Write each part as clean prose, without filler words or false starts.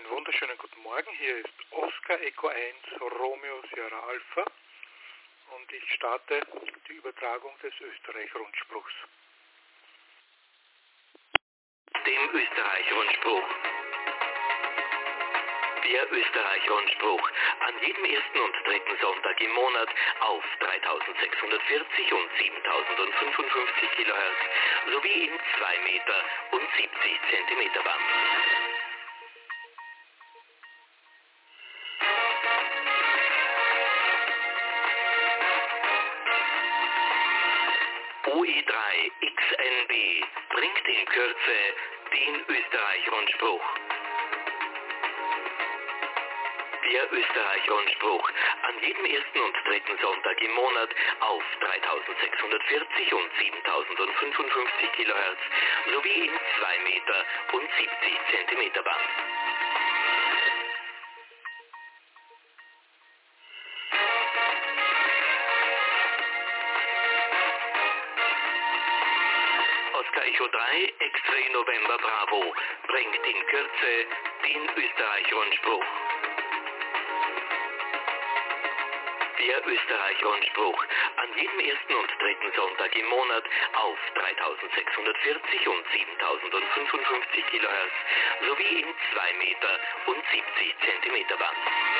Einen wunderschönen guten Morgen. Hier ist Oscar Echo 1 Romeo Sierra Alpha und ich starte die Übertragung des Österreich-Rundspruchs. Dem Österreich-Rundspruch. Der Österreich-Rundspruch. An jedem ersten und dritten Sonntag im Monat auf 3640 und 7055 kHz sowie in 2 Meter und 70 Zentimeter Band. OE3 XNB bringt in Kürze den Österreich-Rundspruch. Der Österreich-Rundspruch. An jedem ersten und dritten Sonntag im Monat auf 3640 und 7055 kHz sowie in 2 Meter und 70 Zentimeter Band. Oscar Echo 3 X-Ray November Bravo bringt in Kürze den Österreich-Rundspruch. Der Österreich-Rundspruch. An jedem ersten und dritten Sonntag im Monat auf 3640 und 7055 kHz sowie in 2 Meter und 70 Zentimeter Band.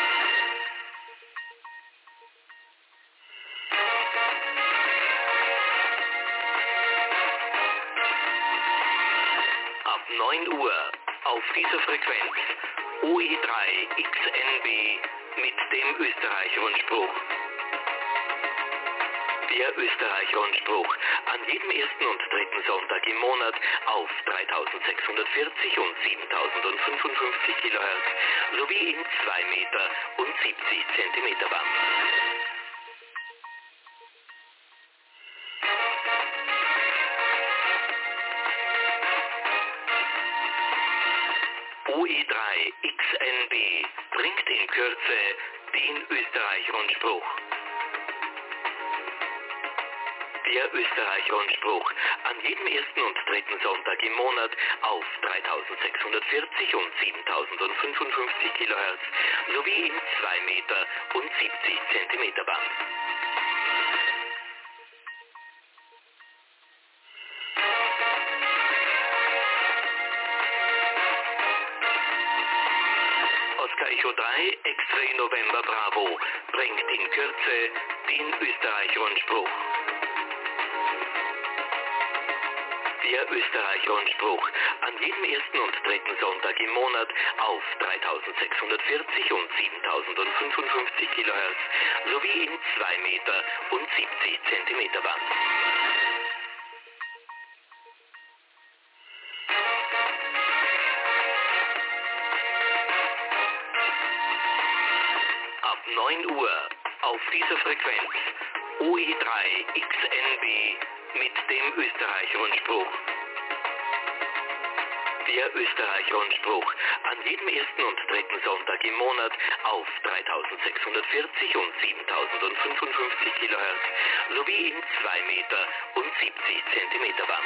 Ab 9 Uhr auf dieser Frequenz OE3 XNB mit dem Österreich-Rundspruch. Der Österreich-Rundspruch. An jedem ersten und dritten Sonntag im Monat auf 3640 und 7055 kHz sowie in 2 Meter und 70 Zentimeter Band. OE3 XNB bringt in Kürze den Österreich-Rundspruch. Der Österreich-Rundspruch. An jedem ersten und dritten Sonntag im Monat auf 3640 und 7055 kHz sowie in 2 Meter und 70 Zentimeter Band. Oscar Echo 3 X-Ray November Bravo bringt in Kürze den Österreich-Rundspruch. Der Österreich-Rundspruch. An jedem ersten und dritten Sonntag im Monat auf 3640 und 7055 kHz sowie in 2 Meter und 70 Zentimeter Band. Ab 9 Uhr auf dieser Frequenz OE3 XNB mit dem Österreich-Rundspruch. Der Österreich-Rundspruch. An jedem ersten und dritten Sonntag im Monat auf 3640 und 7055 kHz sowie in 2 Meter und 70 Zentimeter Band.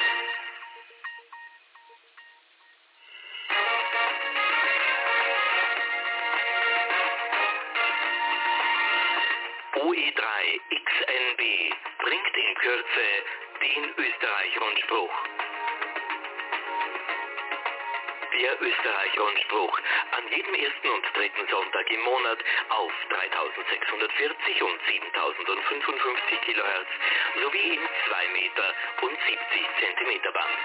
OE3 XNB bringt in Kürze den Österreich-Rundspruch. Der Österreich-Rundspruch. An jedem ersten und dritten Sonntag im Monat auf 3640 und 7055 kHz sowie in 2 Meter und 70 Zentimeter Band.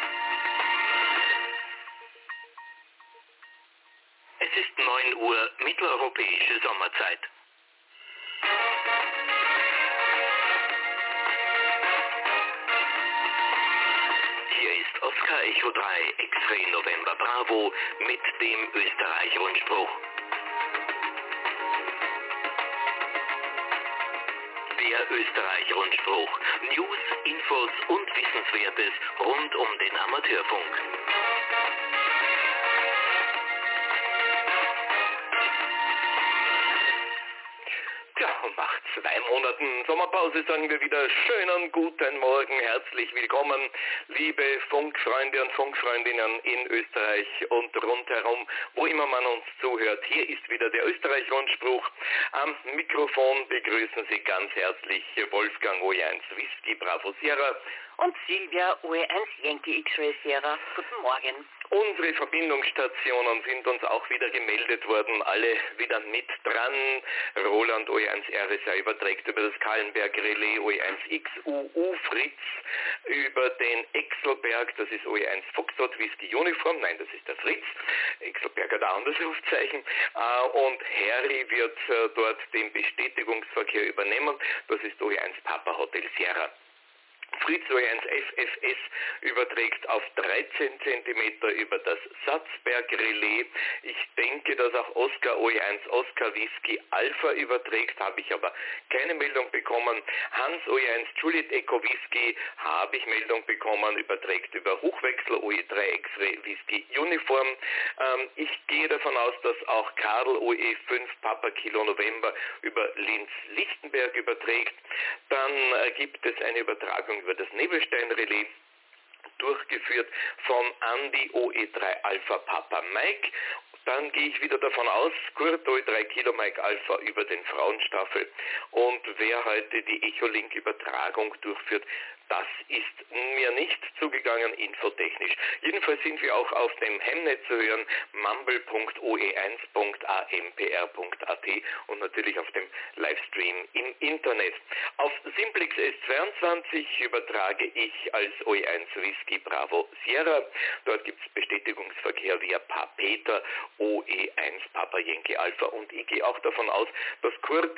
Es ist 9 Uhr mitteleuropäische Sommerzeit. Hier ist Oscar Echo 3 X-Ray November Bravo mit dem Österreich-Rundspruch. Der Österreich-Rundspruch. News, Infos und Wissenswertes rund um den Amateurfunk. Tja, um 8:02 Monaten Sommerpause sagen wir wieder schönen guten Morgen, herzlich willkommen, liebe Funkfreunde und Funkfreundinnen in Österreich und rundherum, wo immer man uns zuhört. Hier ist wieder der Österreich-Rundspruch. Am Mikrofon begrüßen Sie ganz herzlich Wolfgang OE1 Whisky Bravo Sierra und Silvia OE1 Yankee X-Ray Sierra. Guten Morgen. Unsere Verbindungsstationen sind uns auch wieder gemeldet worden, alle wieder mit dran. Roland OE1 RSA überträgt über das Kahlenberg Relais OE1 XUU Fritz, über den Exelberg, das ist OE1 Foxtrot Whisky Uniform, nein, das ist der Fritz, Exelberg hat auch ein anderes Rufzeichen, und Harry wird dort den Bestätigungsverkehr übernehmen, das ist OE1 Papa Hotel Sierra. Fritz OE1 FFS überträgt auf 13 cm über das Satzberg Relais. Ich denke, dass auch Oscar OE1 Oscar Whisky Alpha überträgt, habe ich aber keine Meldung bekommen. Hans OE1 Juliet Echo Whisky habe ich Meldung bekommen, überträgt über Hochwechsel OE3 X-Ray Whisky Uniform. Ich gehe davon aus, dass auch Karl OE5 Papa Kilo November über Linz-Lichtenberg überträgt. Dann gibt es eine Übertragung über das Nebelstein-Relais, durchgeführt von Andi OE3 Alpha Papa Mike. Dann gehe ich wieder davon aus, Kurt OE3 Kilo Mike Alpha über den Frauenstaffel. Und wer heute die Echolink-Übertragung durchführt, das ist mir nicht zugegangen, infotechnisch. Jedenfalls sind wir auch auf dem Hemnet zu hören, mumble.oe1.ampr.at und natürlich auf dem Livestream im Internet. Auf Simplex S22 übertrage ich als OE1 Whisky Bravo Sierra. Dort gibt es Bestätigungsverkehr via Papeter OE1 Papa Yankee Alpha, und ich gehe auch davon aus, dass Kurt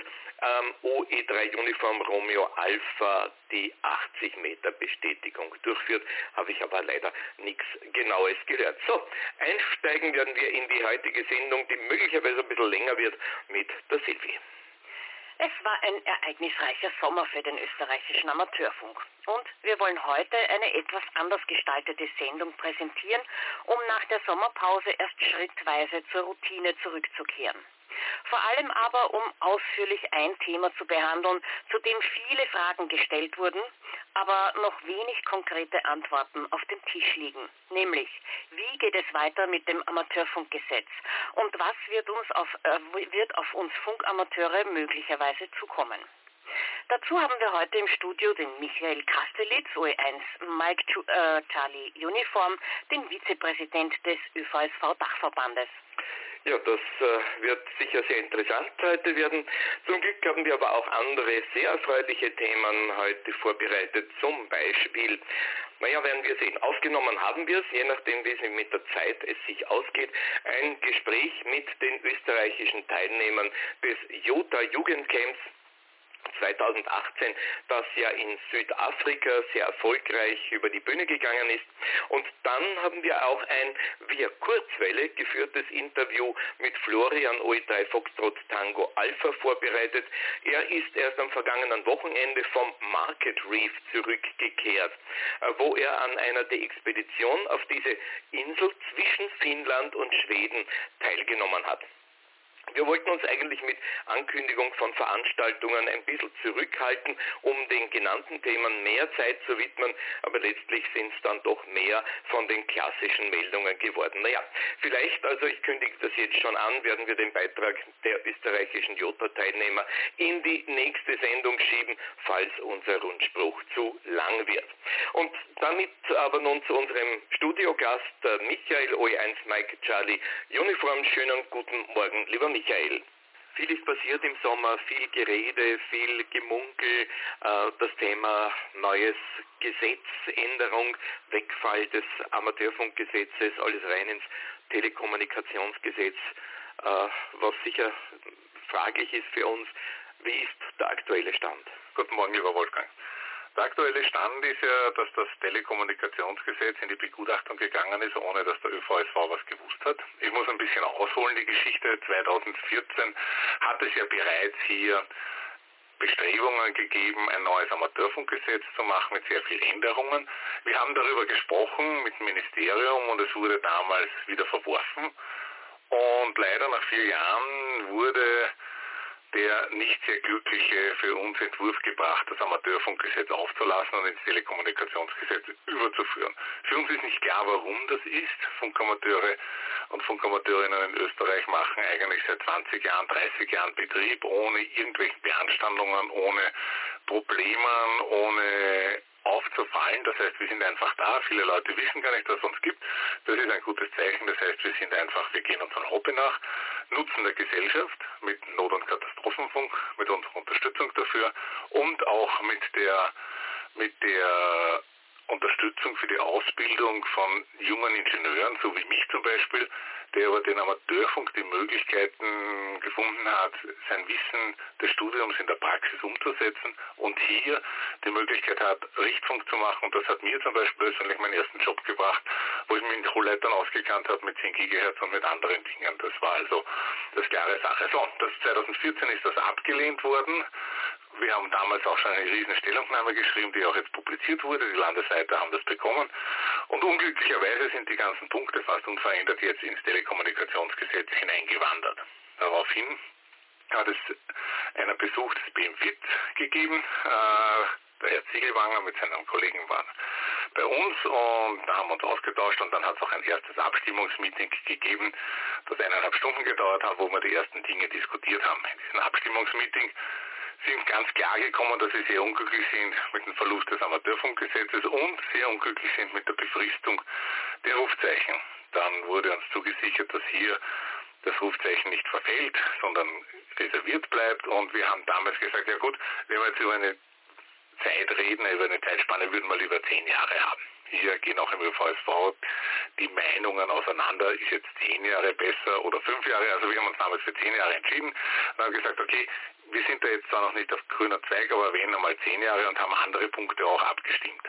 OE3 Uniform Romeo Alpha die 80 Meter Bestätigung durchführt, habe ich aber leider nichts Genaues gehört. So, einsteigen werden wir in die heutige Sendung, die möglicherweise ein bisschen länger wird, mit der Silvi. Es war ein ereignisreicher Sommer für den österreichischen Amateurfunk. Und wir wollen heute eine etwas anders gestaltete Sendung präsentieren, um nach der Sommerpause erst schrittweise zur Routine zurückzukehren. Vor allem aber, um ausführlich ein Thema zu behandeln, zu dem viele Fragen gestellt wurden, aber noch wenig konkrete Antworten auf dem Tisch liegen. Nämlich, wie geht es weiter mit dem Amateurfunkgesetz und was wird auf uns Funkamateure möglicherweise zukommen? Dazu haben wir heute im Studio den Michael Kastelitz, OE1 Mike Charlie Uniform, den Vizepräsident des ÖVSV-Dachverbandes. Ja, das wird sicher sehr interessant heute werden. Zum Glück haben wir aber auch andere sehr erfreuliche Themen heute vorbereitet. Zum Beispiel, werden wir sehen. Aufgenommen haben wir es, je nachdem wie es mit der Zeit es sich ausgeht, ein Gespräch mit den österreichischen Teilnehmern des Jota Jugendcamps 2018, das ja in Südafrika sehr erfolgreich über die Bühne gegangen ist. Und dann haben wir auch ein via Kurzwelle geführtes Interview mit Florian OE3 Foxtrot Tango Alpha vorbereitet. Er ist erst am vergangenen Wochenende vom Market Reef zurückgekehrt, wo er an einer der Expeditionen auf diese Insel zwischen Finnland und Schweden teilgenommen hat. Wir wollten uns eigentlich mit Ankündigung von Veranstaltungen ein bisschen zurückhalten, um den genannten Themen mehr Zeit zu widmen, aber letztlich sind es dann doch mehr von den klassischen Meldungen geworden. Vielleicht, also ich kündige das jetzt schon an, werden wir den Beitrag der österreichischen Jota-Teilnehmer in die nächste Sendung schieben, falls unser Rundspruch zu lang wird. Und damit aber nun zu unserem Studiogast, Michael OE1 Mike Charlie Uniform. Schönen guten Morgen, lieber Michael. Viel ist passiert im Sommer, viel Gerede, viel Gemunkel, das Thema neues Gesetz, Änderung, Wegfall des Amateurfunkgesetzes, alles rein ins Telekommunikationsgesetz, was sicher fraglich ist für uns. Wie ist der aktuelle Stand? Guten Morgen, lieber Wolfgang. Der aktuelle Stand ist ja, dass das Telekommunikationsgesetz in die Begutachtung gegangen ist, ohne dass der ÖVSV was gewusst hat. Ich muss ein bisschen ausholen, die Geschichte. 2014 hat es ja bereits hier Bestrebungen gegeben, ein neues Amateurfunkgesetz zu machen mit sehr vielen Änderungen. Wir haben darüber gesprochen mit dem Ministerium und es wurde damals wieder verworfen. Und leider nach 4 Jahren wurde der nicht sehr glückliche, für uns Entwurf gebracht, das Amateurfunkgesetz aufzulassen und ins Telekommunikationsgesetz überzuführen. Für uns ist nicht klar, warum das ist. Funkamateure und Funkamateurinnen in Österreich machen eigentlich seit 20 Jahren, 30 Jahren Betrieb ohne irgendwelche Beanstandungen, ohne Problemen, ohne aufzufallen. Das heißt, wir sind einfach da. Viele Leute wissen gar nicht, dass es uns gibt. Das ist ein gutes Zeichen. Das heißt, wir gehen unserem Hobby nach, nutzen der Gesellschaft mit Not- und Katastrophenfunk, mit unserer Unterstützung dafür und auch mit der Unterstützung für die Ausbildung von jungen Ingenieuren, so wie mich zum Beispiel, der über den Amateurfunk die Möglichkeiten gefunden hat, sein Wissen des Studiums in der Praxis umzusetzen und hier die Möglichkeit hat, Richtfunk zu machen. Und das hat mir zum Beispiel persönlich meinen ersten Job gebracht, wo ich mich in Hochleitern ausgekannt habe mit 10 Gigahertz und mit anderen Dingen. Das war also das klare Sache. So, 2014 ist das abgelehnt worden. Wir haben damals auch schon eine riesen Stellungnahme geschrieben, die auch jetzt publiziert wurde. Die Landesleiter haben das bekommen. Und unglücklicherweise sind die ganzen Punkte fast unverändert jetzt ins Telekommunikationsgesetz hineingewandert. Daraufhin hat es einen Besuch des BMFIT gegeben. Der Herr Ziegelwanger mit seinem Kollegen waren bei uns und da haben wir uns ausgetauscht und dann hat es auch ein erstes Abstimmungsmeeting gegeben, das 1,5 Stunden gedauert hat, wo wir die ersten Dinge diskutiert haben. In diesem Abstimmungsmeeting sind ganz klar gekommen, dass sie sehr unglücklich sind mit dem Verlust des Amateurfunkgesetzes und sehr unglücklich sind mit der Befristung der Rufzeichen. Dann wurde uns zugesichert, dass hier das Rufzeichen nicht verfällt, sondern reserviert bleibt und wir haben damals gesagt, ja gut, wenn wir jetzt über eine Zeit reden, über eine Zeitspanne würden wir lieber 10 Jahre haben. Hier gehen auch im ÖVSV die Meinungen auseinander, ist jetzt 10 Jahre besser oder 5 Jahre, also wir haben uns damals für 10 Jahre entschieden und haben gesagt, okay, wir sind da jetzt zwar noch nicht auf grüner Zweig, aber erwähnen einmal 10 Jahre und haben andere Punkte auch abgestimmt.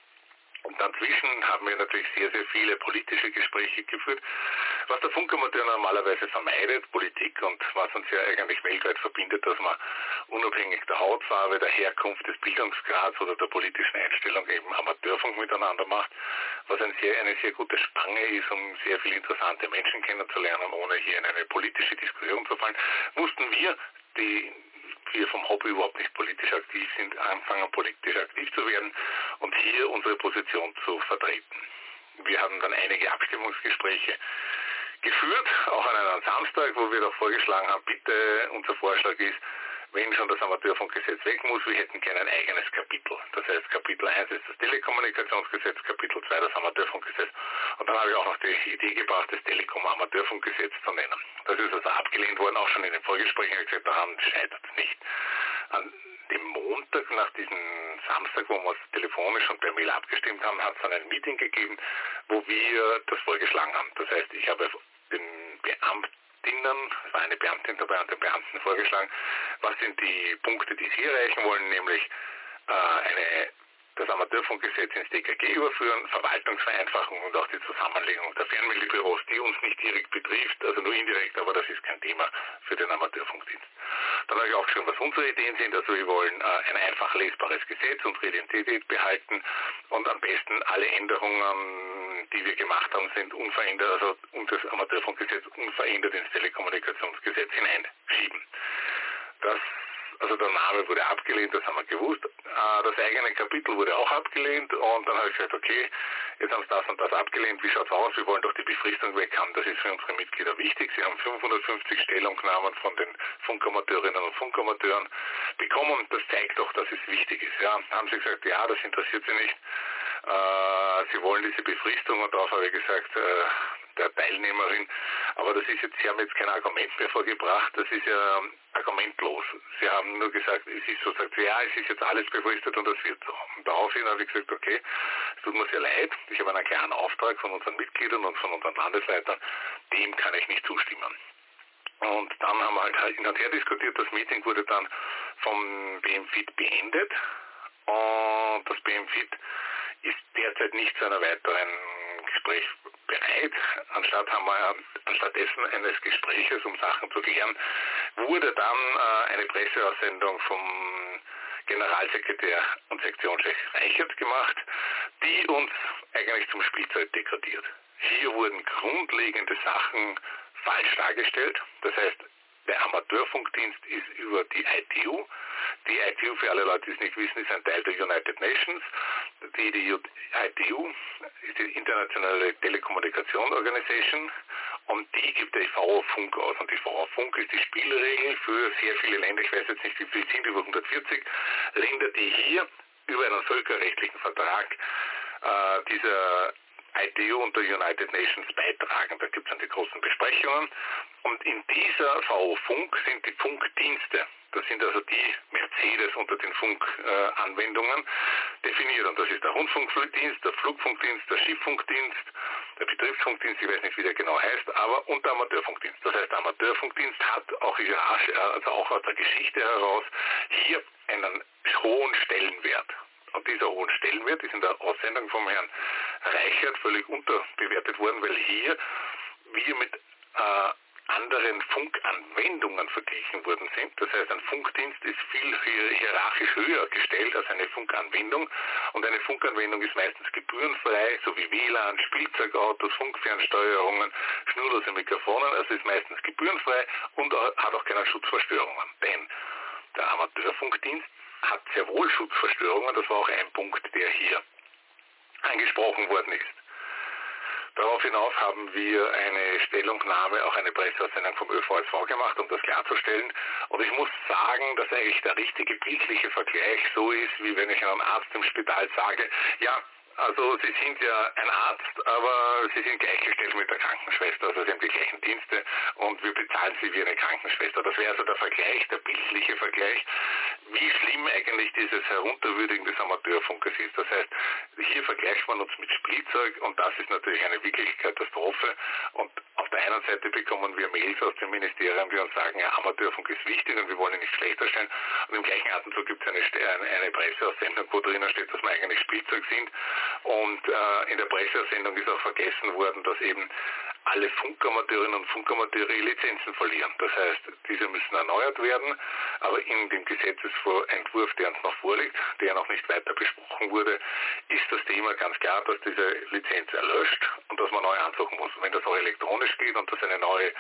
Und dazwischen haben wir natürlich sehr, sehr viele politische Gespräche geführt, was der Funkamateur normalerweise vermeidet, Politik, und was uns ja eigentlich weltweit verbindet, dass man unabhängig der Hautfarbe, der Herkunft, des Bildungsgrads oder der politischen Einstellung eben Amateurfunk miteinander macht, was eine sehr gute Spange ist, um sehr viele interessante Menschen kennenzulernen, ohne hier in eine politische Diskussion zu fallen, mussten wir, die wir vom Hobby überhaupt nicht politisch aktiv sind, anfangen politisch aktiv zu werden und hier unsere Position zu vertreten. Wir haben dann einige Abstimmungsgespräche geführt, auch an einem Samstag, wo wir doch vorgeschlagen haben, bitte, unser Vorschlag ist, wenn schon das Amateurfunkgesetz weg muss, wir hätten gerne ein eigenes Kapitel. Das heißt, Kapitel 1 ist das Telekommunikationsgesetz, Kapitel 2 das Amateurfunkgesetz. Und dann habe ich auch noch die Idee gebracht, das Telekom-Amateurfunkgesetz zu nennen. Das ist also abgelehnt worden, auch schon in den Vorgesprächen. Ich habe gesagt, daran scheitert es nicht. An dem Montag, nach diesem Samstag, wo wir uns telefonisch und per Mail abgestimmt haben, hat es dann ein Meeting gegeben, wo wir das vorgeschlagen haben. Das heißt, ich habe den Beamtinnen, es war eine Beamtin dabei und den Beamten vorgeschlagen, was sind die Punkte, die sie erreichen wollen, nämlich das Amateurfunkgesetz ins DKG überführen, Verwaltungsvereinfachung und auch die Zusammenlegung der Fernmeldebüros, die uns nicht direkt betrifft, also nur indirekt, aber das ist kein Thema für den Amateurfunkdienst. Dann habe ich auch schon, was unsere Ideen sind, also wir wollen ein einfach lesbares Gesetz, unsere Identität behalten und am besten alle Änderungen, die wir gemacht haben, sind unverändert, also das Amateurfunkgesetz unverändert ins Telekommunikationsgesetz hineinschieben. Also der Name wurde abgelehnt, das haben wir gewusst. Das eigene Kapitel wurde auch abgelehnt und dann habe ich gesagt, okay, jetzt haben sie das und das abgelehnt, wie schaut es aus? Wir wollen doch die Befristung weg haben, das ist für unsere Mitglieder wichtig. Sie haben 550 Stellungnahmen von den Funkamateurinnen und Funkamateuren bekommen. Das zeigt doch, dass es wichtig ist. Ja, haben sie gesagt, ja, das interessiert sie nicht. Sie wollen diese Befristung und darauf habe ich gesagt, der Teilnehmerin, aber das ist jetzt, Sie haben jetzt kein Argument mehr vorgebracht, das ist ja argumentlos. Sie haben nur gesagt, es ist so, sagt sie, ja, es ist jetzt alles befristet und das wird so. Und daraufhin habe ich gesagt, okay, es tut mir sehr leid, ich habe einen klaren Auftrag von unseren Mitgliedern und von unseren Landesleitern, dem kann ich nicht zustimmen. Und dann haben wir halt hin und her diskutiert, das Meeting wurde dann vom BMFIT beendet und das BMFIT ist derzeit nicht zu einer weiteren Gespräch bereit. Anstattdessen eines Gespräches, um Sachen zu klären, wurde dann eine Presseaussendung vom Generalsekretär und Sektionschef Reichert gemacht, die uns eigentlich zum Spielzeug degradiert. Hier wurden grundlegende Sachen falsch dargestellt. Das heißt, Der Amateurfunkdienst ist über die ITU. Die ITU, für alle Leute, die es nicht wissen, ist ein Teil der United Nations. Die ITU ist die Internationale Telekommunikation Organisation und die gibt der VO-Funk aus. Und die VO-Funk ist die Spielregel für sehr viele Länder, ich weiß jetzt nicht, wie viele sind, über 140 Länder, die hier über einen völkerrechtlichen Vertrag dieser ITU und der United Nations beitragen. Da gibt es dann die großen Besprechungen. Und in dieser VO-Funk sind die Funkdienste, das sind also die Mercedes unter den Funkanwendungen, definiert. Und das ist der Rundfunkdienst, der Flugfunkdienst, der Schifffunkdienst, der Betriebsfunkdienst, ich weiß nicht, wie der genau heißt, aber und der Amateurfunkdienst. Das heißt, der Amateurfunkdienst hat auch, also auch aus der Geschichte heraus hier einen hohen Stellenwert. Und dieser hohen Stellenwert ist in der Aussendung vom Herrn Reichert völlig unterbewertet worden, weil hier wir mit anderen Funkanwendungen verglichen worden sind. Das heißt, ein Funkdienst ist viel hierarchisch höher gestellt als eine Funkanwendung. Und eine Funkanwendung ist meistens gebührenfrei, so wie WLAN, Spielzeugautos, Funkfernsteuerungen, schnurlose Mikrofonen. Also ist meistens gebührenfrei und hat auch keinen Schutz vor Störungen. Denn der Amateurfunkdienst hat sehr wohl Schutzverstörungen. Das war auch ein Punkt, der hier angesprochen worden ist. Darauf hinaus haben wir eine Stellungnahme, auch eine Presseaussendung vom ÖVSV gemacht, um das klarzustellen. Und ich muss sagen, dass eigentlich der richtige bildliche Vergleich so ist, wie wenn ich einem Arzt im Spital sage, ja, also Sie sind ja ein Arzt, aber Sie sind gleichgestellt mit der Krankenschwester, also Sie haben die gleichen Dienste und wir bezahlen Sie wie eine Krankenschwester. Das wäre also der Vergleich, der bildliche Vergleich, wie schlimm eigentlich dieses Herunterwürdigen des Amateurfunkes ist. Das heißt, hier vergleicht man uns mit Spielzeug und das ist natürlich eine wirkliche Katastrophe. Und auf der einen Seite bekommen wir Mails aus dem Ministerium, die uns sagen, ja, Amateurfunk ist wichtig und wir wollen ihn nicht schlechter stellen. Und im gleichen Atemzug gibt es eine Presseaussendung, wo drinnen steht, dass wir eigentlich Spielzeug sind. Und in der Presseaussendung ist auch vergessen worden, dass eben alle Funkamateurinnen und Funkamateure Lizenzen verlieren. Das heißt, diese müssen erneuert werden, aber in dem Gesetzesentwurf, der uns noch vorliegt, der noch nicht weiter besprochen wurde, ist das Thema ganz klar, dass diese Lizenz erlöscht und dass man neu ansuchen muss. Wenn das auch elektronisch geht und dass eine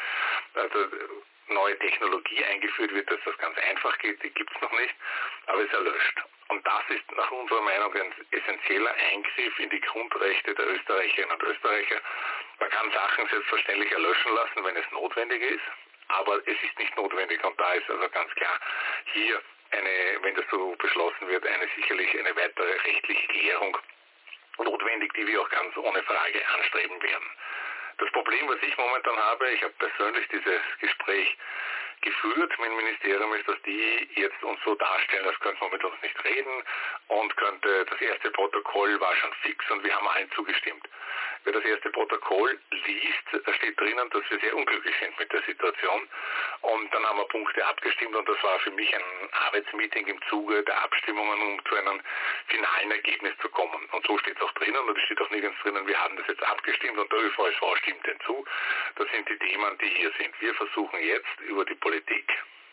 neue Technologie eingeführt wird, dass das ganz einfach geht, die gibt es noch nicht, aber es erlöscht. Und das ist nach unserer Meinung ein essentieller Eingriff in die Grundrechte der Österreicherinnen und Österreicher. Man kann Sachen selbstverständlich erlöschen lassen, wenn es notwendig ist, aber es ist nicht notwendig und da ist also ganz klar hier wenn das so beschlossen wird, sicherlich eine weitere rechtliche Klärung notwendig, die wir auch ganz ohne Frage anstreben werden. Das Problem, was ich momentan habe, ich habe persönlich dieses Gespräch geführt mit dem Ministerium, ist, dass die jetzt uns so darstellen, als könnte man mit uns nicht reden und das erste Protokoll war schon fix und wir haben allen zugestimmt. Wer das erste Protokoll liest, da steht drinnen, dass wir sehr unglücklich sind mit der Situation und dann haben wir Punkte abgestimmt und das war für mich ein Arbeitsmeeting im Zuge der Abstimmungen, um zu einem finalen Ergebnis zu kommen. Und so steht es auch drinnen und es steht auch nirgends drinnen, wir haben das jetzt abgestimmt und der ÖVSV stimmt hinzu. Das sind die Themen, die hier sind. Wir versuchen jetzt über die Politik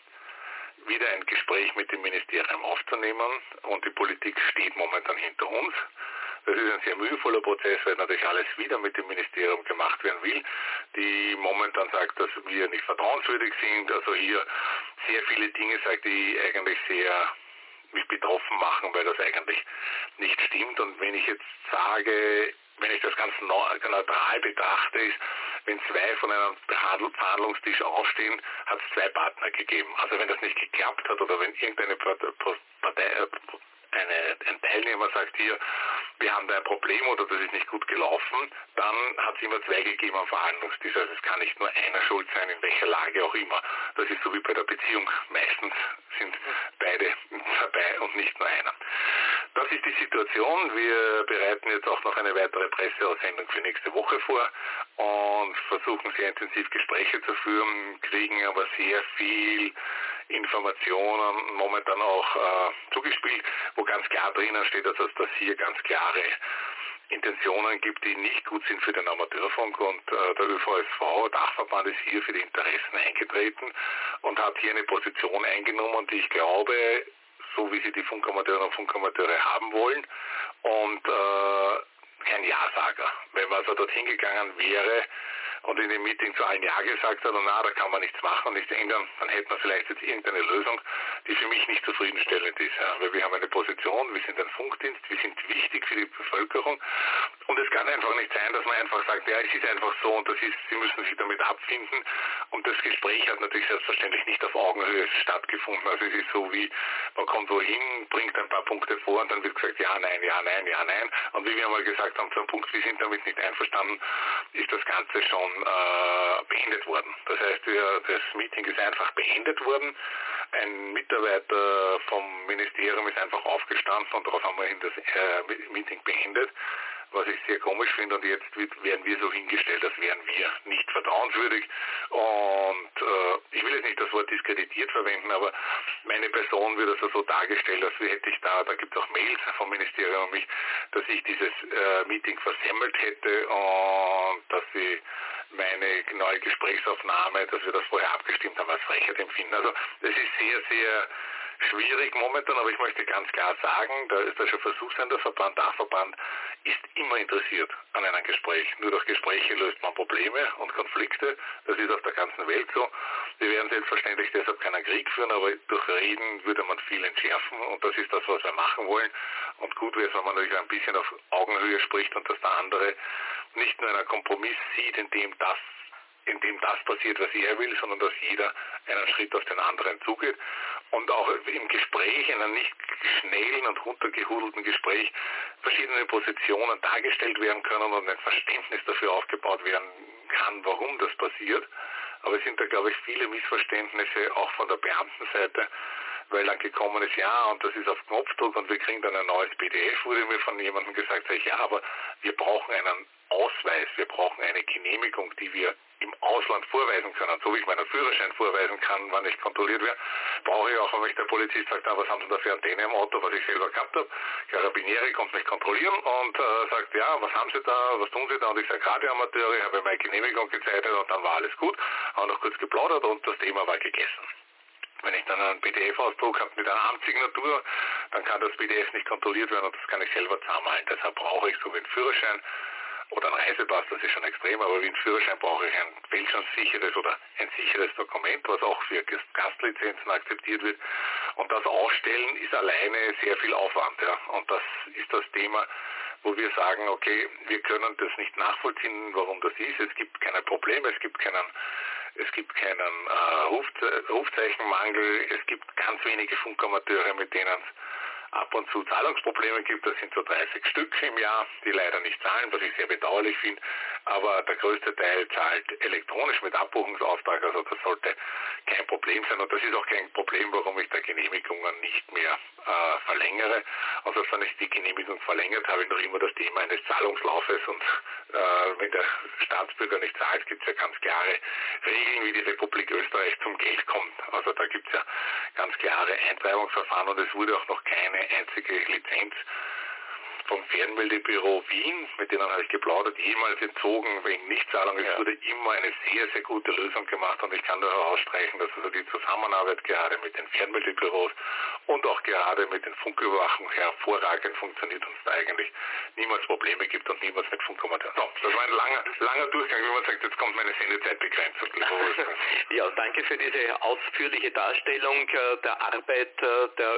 wieder ein Gespräch mit dem Ministerium aufzunehmen und die Politik steht momentan hinter uns. Das ist ein sehr mühevoller Prozess, weil natürlich alles wieder mit dem Ministerium gemacht werden will, die momentan sagt, dass wir nicht vertrauenswürdig sind, also hier sehr viele Dinge sagt, die eigentlich sehr mich betroffen machen, weil das eigentlich nicht stimmt. Und wenn ich jetzt sage, wenn ich das ganz neutral betrachte, ist, wenn zwei von einem Verhandlungstisch aufstehen, hat es zwei Partner gegeben. Also wenn das nicht geklappt hat oder wenn irgendeine Partei, ein Teilnehmer sagt hier, wir haben da ein Problem oder das ist nicht gut gelaufen, dann hat es immer zwei gegeben am Verhandlungstisch. Also es kann nicht nur einer schuld sein, in welcher Lage auch immer. Das ist so wie bei der Beziehung. Meistens sind beide dabei und nicht nur einer. Das ist die Situation. Wir bereiten jetzt auch noch eine weitere Presseaussendung für nächste Woche vor und versuchen sehr intensiv Gespräche zu führen, kriegen aber sehr viel Informationen momentan auch zugespielt, wo ganz klar drinnen steht, dass es hier ganz klare Intentionen gibt, die nicht gut sind für den Amateurfunk und der ÖVSV, Dachverband, ist hier für die Interessen eingetreten und hat hier eine Position eingenommen, die ich glaube, so wie sie die Funkamateurinnen und Funkamateure haben wollen und kein Ja-Sager. Wenn man also dorthin gegangen wäre und in dem Meeting zu allen Ja gesagt hat und na, da kann man nichts machen und nichts ändern, dann hätte man vielleicht jetzt irgendeine Lösung, die für mich nicht zufriedenstellend ist. Ja. Weil wir haben eine Position, wir sind ein Funkdienst, wir sind wichtig für die Bevölkerung und es kann einfach nicht sein, dass man einfach sagt, ja, es ist einfach so und Sie müssen sich damit abfinden und das Gespräch hat natürlich selbstverständlich nicht auf Augenhöhe stattgefunden. Also es ist so wie, man kommt wohin, bringt ein paar Punkte vor und dann wird gesagt, ja, nein, ja, nein, ja, nein. Und wie wir einmal gesagt haben, zu einem Punkt, wir sind damit nicht einverstanden, ist das Ganze schon beendet worden. Das heißt, das Meeting ist einfach beendet worden. Ein Mitarbeiter vom Ministerium ist einfach aufgestanden und darauf haben wir das Meeting beendet, was ich sehr komisch finde und jetzt werden wir so hingestellt, als wären wir nicht vertrauenswürdig und ich will jetzt nicht das Wort diskreditiert verwenden, aber meine Person wird also so dargestellt, als hätte ich da gibt es auch Mails vom Ministerium an mich, dass ich dieses Meeting versemmelt hätte und dass sie meine neue Gesprächsaufnahme, dass wir das vorher abgestimmt haben, als Frechheit empfinden. Also das ist sehr, sehr schwierig momentan, aber ich möchte ganz klar sagen, der österreichische Versuchssenderverband, DAV-Verband, ist immer interessiert an einem Gespräch. Nur durch Gespräche löst man Probleme und Konflikte. Das ist auf der ganzen Welt so. Wir werden selbstverständlich deshalb keinen Krieg führen, aber durch Reden würde man viel entschärfen und das ist das, was wir machen wollen. Und gut wäre es, wenn man natürlich ein bisschen auf Augenhöhe spricht und dass der andere nicht nur einen Kompromiss sieht, in dem das passiert, was er will, sondern dass jeder einen Schritt auf den anderen zugeht und auch im Gespräch, in einem nicht schnellen und runtergehudelten Gespräch, verschiedene Positionen dargestellt werden können und ein Verständnis dafür aufgebaut werden kann, warum das passiert. Aber es sind da, glaube ich, viele Missverständnisse, auch von der Beamtenseite, weil dann gekommen ist, ja, und das ist auf Knopfdruck und wir kriegen dann ein neues PDF, wurde mir von jemandem gesagt, ja, aber wir brauchen einen Ausweis, wir brauchen eine Genehmigung, die wir im Ausland vorweisen können. So wie ich meinen Führerschein vorweisen kann, wann ich kontrolliert werde, brauche ich auch, wenn mich der Polizist sagt, was haben Sie da für Antenne im Auto, was ich selber gehabt habe. Carabinieri kommt mich kontrollieren und sagt, ja, was haben Sie da, was tun Sie da? Und ich sage, Radioamateure, ich habe meine Genehmigung gezeichnet und dann war alles gut, haben noch kurz geplaudert und das Thema war gegessen. Wenn ich dann einen PDF-Ausdruck habe mit einer Amtssignatur, dann kann das PDF nicht kontrolliert werden und das kann ich selber zusammenhalten. Deshalb brauche ich so wie einen Führerschein oder einen Reisepass, das ist schon extrem, aber wie einen Führerschein brauche ich ein fälschungssicheres oder ein sicheres Dokument, was auch für Gastlizenzen akzeptiert wird. Und das Ausstellen ist alleine sehr viel Aufwand. Ja. Und das ist das Thema, wo wir sagen, okay, wir können das nicht nachvollziehen, warum das ist. Es gibt keine Probleme, es gibt keinen Rufzeichenmangel, es gibt ganz wenige Funkamateure, mit denen es ab und zu Zahlungsprobleme gibt. Das sind so 30 Stück im Jahr, die leider nicht zahlen, was ich sehr bedauerlich finde. Aber der größte Teil zahlt elektronisch mit Abbuchungsauftrag, also das sollte kein Problem sein. Und das ist auch kein Problem, warum ich da Genehmigungen nicht mehr verlängere. Also wenn ich die Genehmigung verlängert, habe ich noch immer das Thema eines Zahlungslaufes und wenn der Staatsbürger nicht zahlt, gibt es ja ganz klare Regeln, wie die Republik Österreich zum Geld kommt. Also da gibt es ja ganz klare Eintreibungsverfahren und es wurde auch noch keine einzige Lizenz vom Fernmeldebüro Wien, mit denen habe ich geplaudert, jemals entzogen wegen Nichtzahlung. Es wurde immer eine sehr, sehr gute Lösung gemacht und ich kann da herausstreichen, dass also die Zusammenarbeit gerade mit den Fernmeldebüros und auch gerade mit den Funküberwachungen hervorragend funktioniert und es da eigentlich niemals Probleme gibt und niemals mit Funkomateur. So, das war ein langer Durchgang, wie man sagt, jetzt kommt meine Sendezeitbegrenzung. Ja, danke für diese ausführliche Darstellung der Arbeit der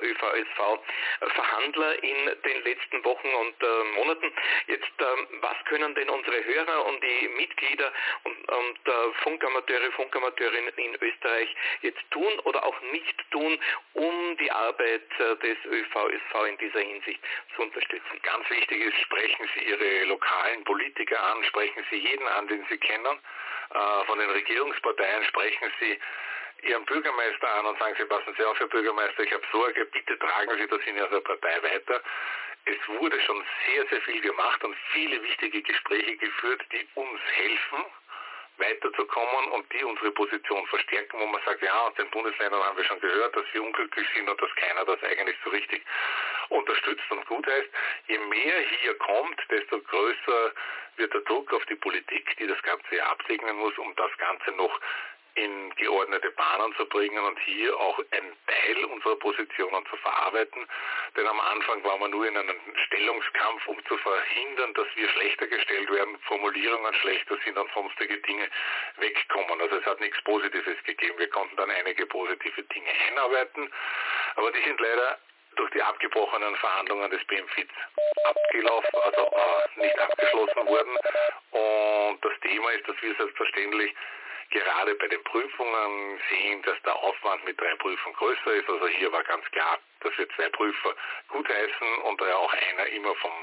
ÖVSV-Verhandler in den letzten Wochen und Monaten. Jetzt, was können denn unsere Hörer und die Mitglieder und Funkamateure, Funkamateurinnen in Österreich jetzt tun oder auch nicht tun, um die Arbeit des ÖVSV in dieser Hinsicht zu unterstützen? Ganz wichtig ist, sprechen Sie Ihre lokalen Politiker an, sprechen Sie jeden an, den Sie kennen. Von den Regierungsparteien sprechen Sie Ihren Bürgermeister an und sagen Sie, passen Sie auf, Herr Bürgermeister, ich habe Sorge, bitte tragen Sie das in Ihrer Partei weiter. Es wurde schon sehr, sehr viel gemacht und viele wichtige Gespräche geführt, die uns helfen, weiterzukommen und die unsere Position verstärken, wo man sagt, ja, aus den Bundesländern haben wir schon gehört, dass wir unglücklich sind und dass keiner das eigentlich so richtig unterstützt und gut heißt. Je mehr hier kommt, desto größer wird der Druck auf die Politik, die das Ganze absegnen muss, um das Ganze noch in geordnete Bahnen zu bringen und hier auch einen Teil unserer Positionen zu verarbeiten. Denn am Anfang waren wir nur in einem Stellungskampf, um zu verhindern, dass wir schlechter gestellt werden, Formulierungen schlechter sind und sonstige Dinge wegkommen. Also es hat nichts Positives gegeben. Wir konnten dann einige positive Dinge einarbeiten, aber die sind leider durch die abgebrochenen Verhandlungen des BMFIZ abgelaufen, also nicht abgeschlossen worden. Und das Thema ist, dass wir selbstverständlich gerade bei den Prüfungen sehen, dass der Aufwand mit 3 Prüfern größer ist. Also hier war ganz klar, dass wir 2 Prüfer gutheißen und auch einer immer vom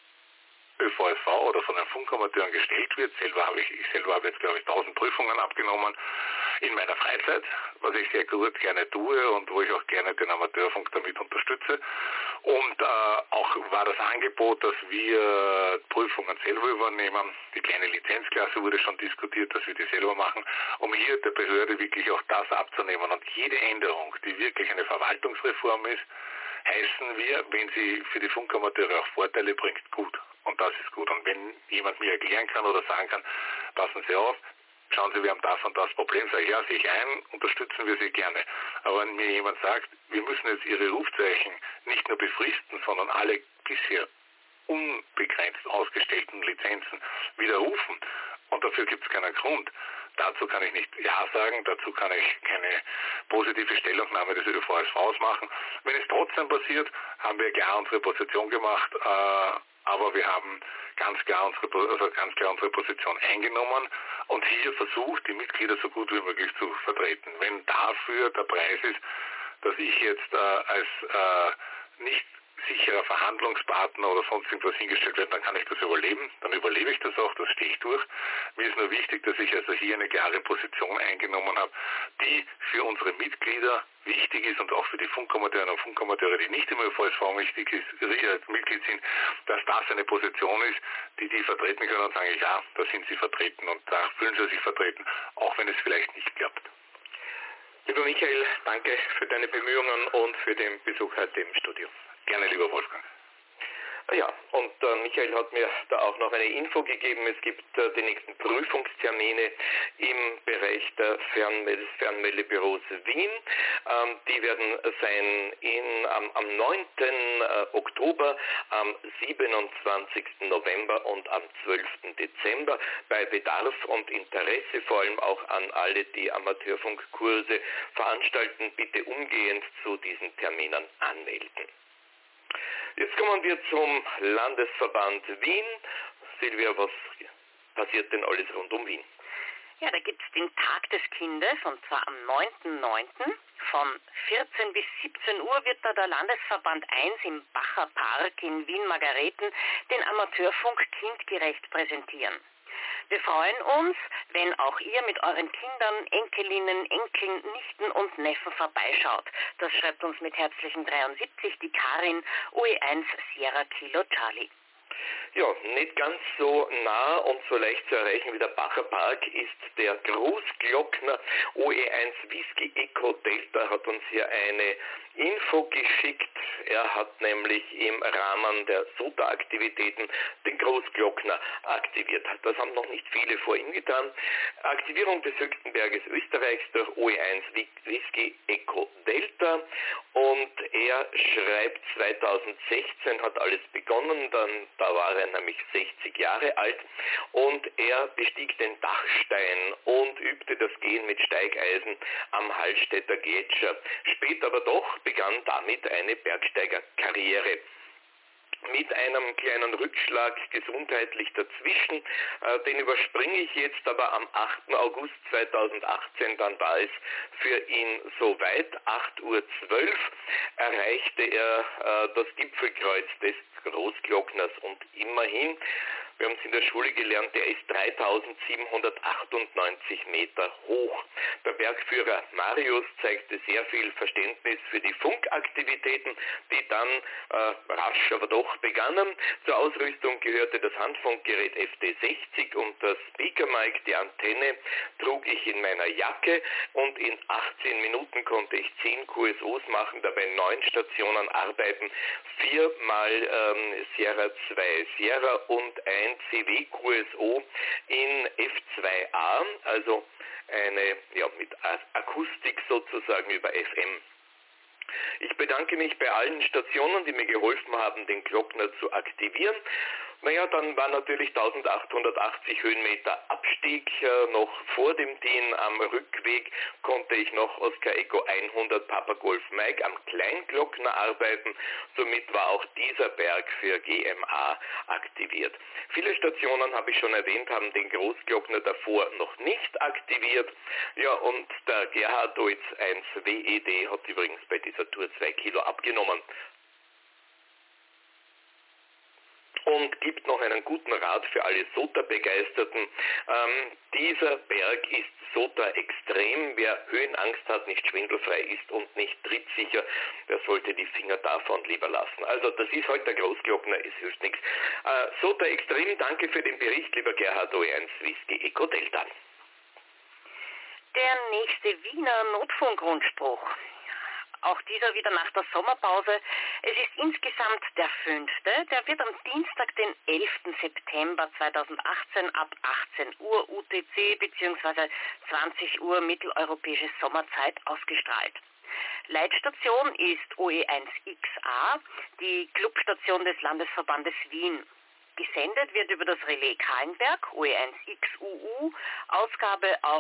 ÖVSV oder von den Funkamateuren gestellt wird. Ich selber habe jetzt, glaube ich, 1000 Prüfungen abgenommen in meiner Freizeit, was ich sehr gut gerne tue und wo ich auch gerne den Amateurfunk damit unterstütze. Und auch war das Angebot, dass wir Prüfungen selber übernehmen. Die kleine Lizenzklasse wurde schon diskutiert, dass wir die selber machen, um hier der Behörde wirklich auch das abzunehmen. Und jede Änderung, die wirklich eine Verwaltungsreform ist, heißen wir, wenn sie für die Funkamateure auch Vorteile bringt, gut. Und das ist gut. Und wenn jemand mir erklären kann oder sagen kann, passen Sie auf, schauen Sie, wir haben das und das Problem, sage ich, ja, sehe ich ein, unterstützen wir Sie gerne. Aber wenn mir jemand sagt, wir müssen jetzt Ihre Rufzeichen nicht nur befristen, sondern alle bisher unbegrenzt ausgestellten Lizenzen widerrufen und dafür gibt es keinen Grund, dazu kann ich nicht Ja sagen, dazu kann ich keine positive Stellungnahme des ÖVSVs machen. Wenn es trotzdem passiert, haben wir klar unsere Position gemacht, aber wir haben ganz klar unsere Position eingenommen und hier versucht, die Mitglieder so gut wie möglich zu vertreten. Wenn dafür der Preis ist, dass ich jetzt als nicht sicherer Verhandlungspartner oder sonst irgendwas hingestellt werde, dann kann ich das überleben, dann überlebe ich das auch, das stehe ich durch. Mir ist nur wichtig, dass ich also hier eine klare Position eingenommen habe, die für unsere Mitglieder wichtig ist und auch für die Funkamateure und Funkamateure, die nicht im ÖVSV Mitglied sind, dass das eine Position ist, die vertreten können und sagen, ja, da sind sie vertreten und da fühlen sie sich vertreten, auch wenn es vielleicht nicht klappt. Lieber Michael, danke für deine Bemühungen und für den Besuch heute im Studio. Gerne, lieber Wolfgang. Ja, und Michael hat mir da auch noch eine Info gegeben. Es gibt die nächsten Prüfungstermine im Bereich der Fernmeldebüros Wien. Die werden sein am 9. Oktober, am 27. November und am 12. Dezember. Bei Bedarf und Interesse, vor allem auch an alle, die Amateurfunkkurse veranstalten, bitte umgehend zu diesen Terminen anmelden. Jetzt kommen wir zum Landesverband Wien. Silvia, was passiert denn alles rund um Wien? Ja, da gibt es den Tag des Kindes und zwar am 9.9. Von 14 bis 17 Uhr wird da der Landesverband 1 im Bacher Park in Wien-Margareten den Amateurfunk kindgerecht präsentieren. Wir freuen uns, wenn auch ihr mit euren Kindern, Enkelinnen, Enkeln, Nichten und Neffen vorbeischaut. Das schreibt uns mit herzlichen 73 die Karin, UE1 Sierra Kilo Charlie. Ja, nicht ganz so nah und so leicht zu erreichen wie der Bacher Park ist der Großglockner OE1 Whisky Eco Delta, hat uns hier eine Info geschickt. Er hat nämlich im Rahmen der SOTA-Aktivitäten den Großglockner aktiviert. Das haben noch nicht viele vor ihm getan. Aktivierung des höchsten Berges Österreichs durch OE1 Whisky Eco Delta, und er schreibt, 2016 hat alles begonnen, da war er nämlich 60 Jahre alt und er bestieg den Dachstein und übte das Gehen mit Steigeisen am Hallstätter Gletscher. Später aber doch begann damit eine Bergsteigerkarriere. Mit einem kleinen Rückschlag gesundheitlich dazwischen, den überspringe ich jetzt, aber am 8. August 2018, dann war es für ihn soweit, 8:12 Uhr, erreichte er das Gipfelkreuz des Großglockners und immerhin, wir haben es in der Schule gelernt, der ist 3798 Meter hoch. Der Bergführer Marius zeigte sehr viel Verständnis für die Funkaktivitäten, die dann rasch aber doch begannen. Zur Ausrüstung gehörte das Handfunkgerät FD60 und das Speaker-Mic, die Antenne, trug ich in meiner Jacke und in 18 Minuten konnte ich 10 QSOs machen, dabei 9 Stationen arbeiten, 4 mal Sierra 2 Sierra und ein CW QSO in F2A, also mit Akustik sozusagen über FM. Ich bedanke mich bei allen Stationen, die mir geholfen haben, den Glockner zu aktivieren. Dann war natürlich 1880 Höhenmeter Abstieg. Noch vor dem DIN am Rückweg konnte ich noch Oscar Echo 100 Papa Golf Mike am Kleinglockner arbeiten. Somit war auch dieser Berg für GMA aktiviert. Viele Stationen, habe ich schon erwähnt, haben den Großglockner davor noch nicht aktiviert. Ja, und der Gerhard Deutz 1 WED hat übrigens bei dieser Tour 2 Kilo abgenommen. Und gibt noch einen guten Rat für alle SOTA-Begeisterten. Dieser Berg ist SOTA extrem. Wer Höhenangst hat, nicht schwindelfrei ist und nicht trittsicher, der sollte die Finger davon lieber lassen. Also das ist heute der Großglockner, es hilft nichts. SOTA extrem, danke für den Bericht, lieber Gerhard O1 Whisky Echo Delta. Der nächste Wiener Notfunkrundspruch. Auch dieser wieder nach der Sommerpause. Es ist insgesamt der 5. Der wird am Dienstag, den 11. September 2018 ab 18 Uhr UTC bzw. 20 Uhr mitteleuropäische Sommerzeit ausgestrahlt. Leitstation ist OE1XA, die Clubstation des Landesverbandes Wien. Gesendet wird über das Relais Kahlenberg, OE1XUU, Ausgabe auf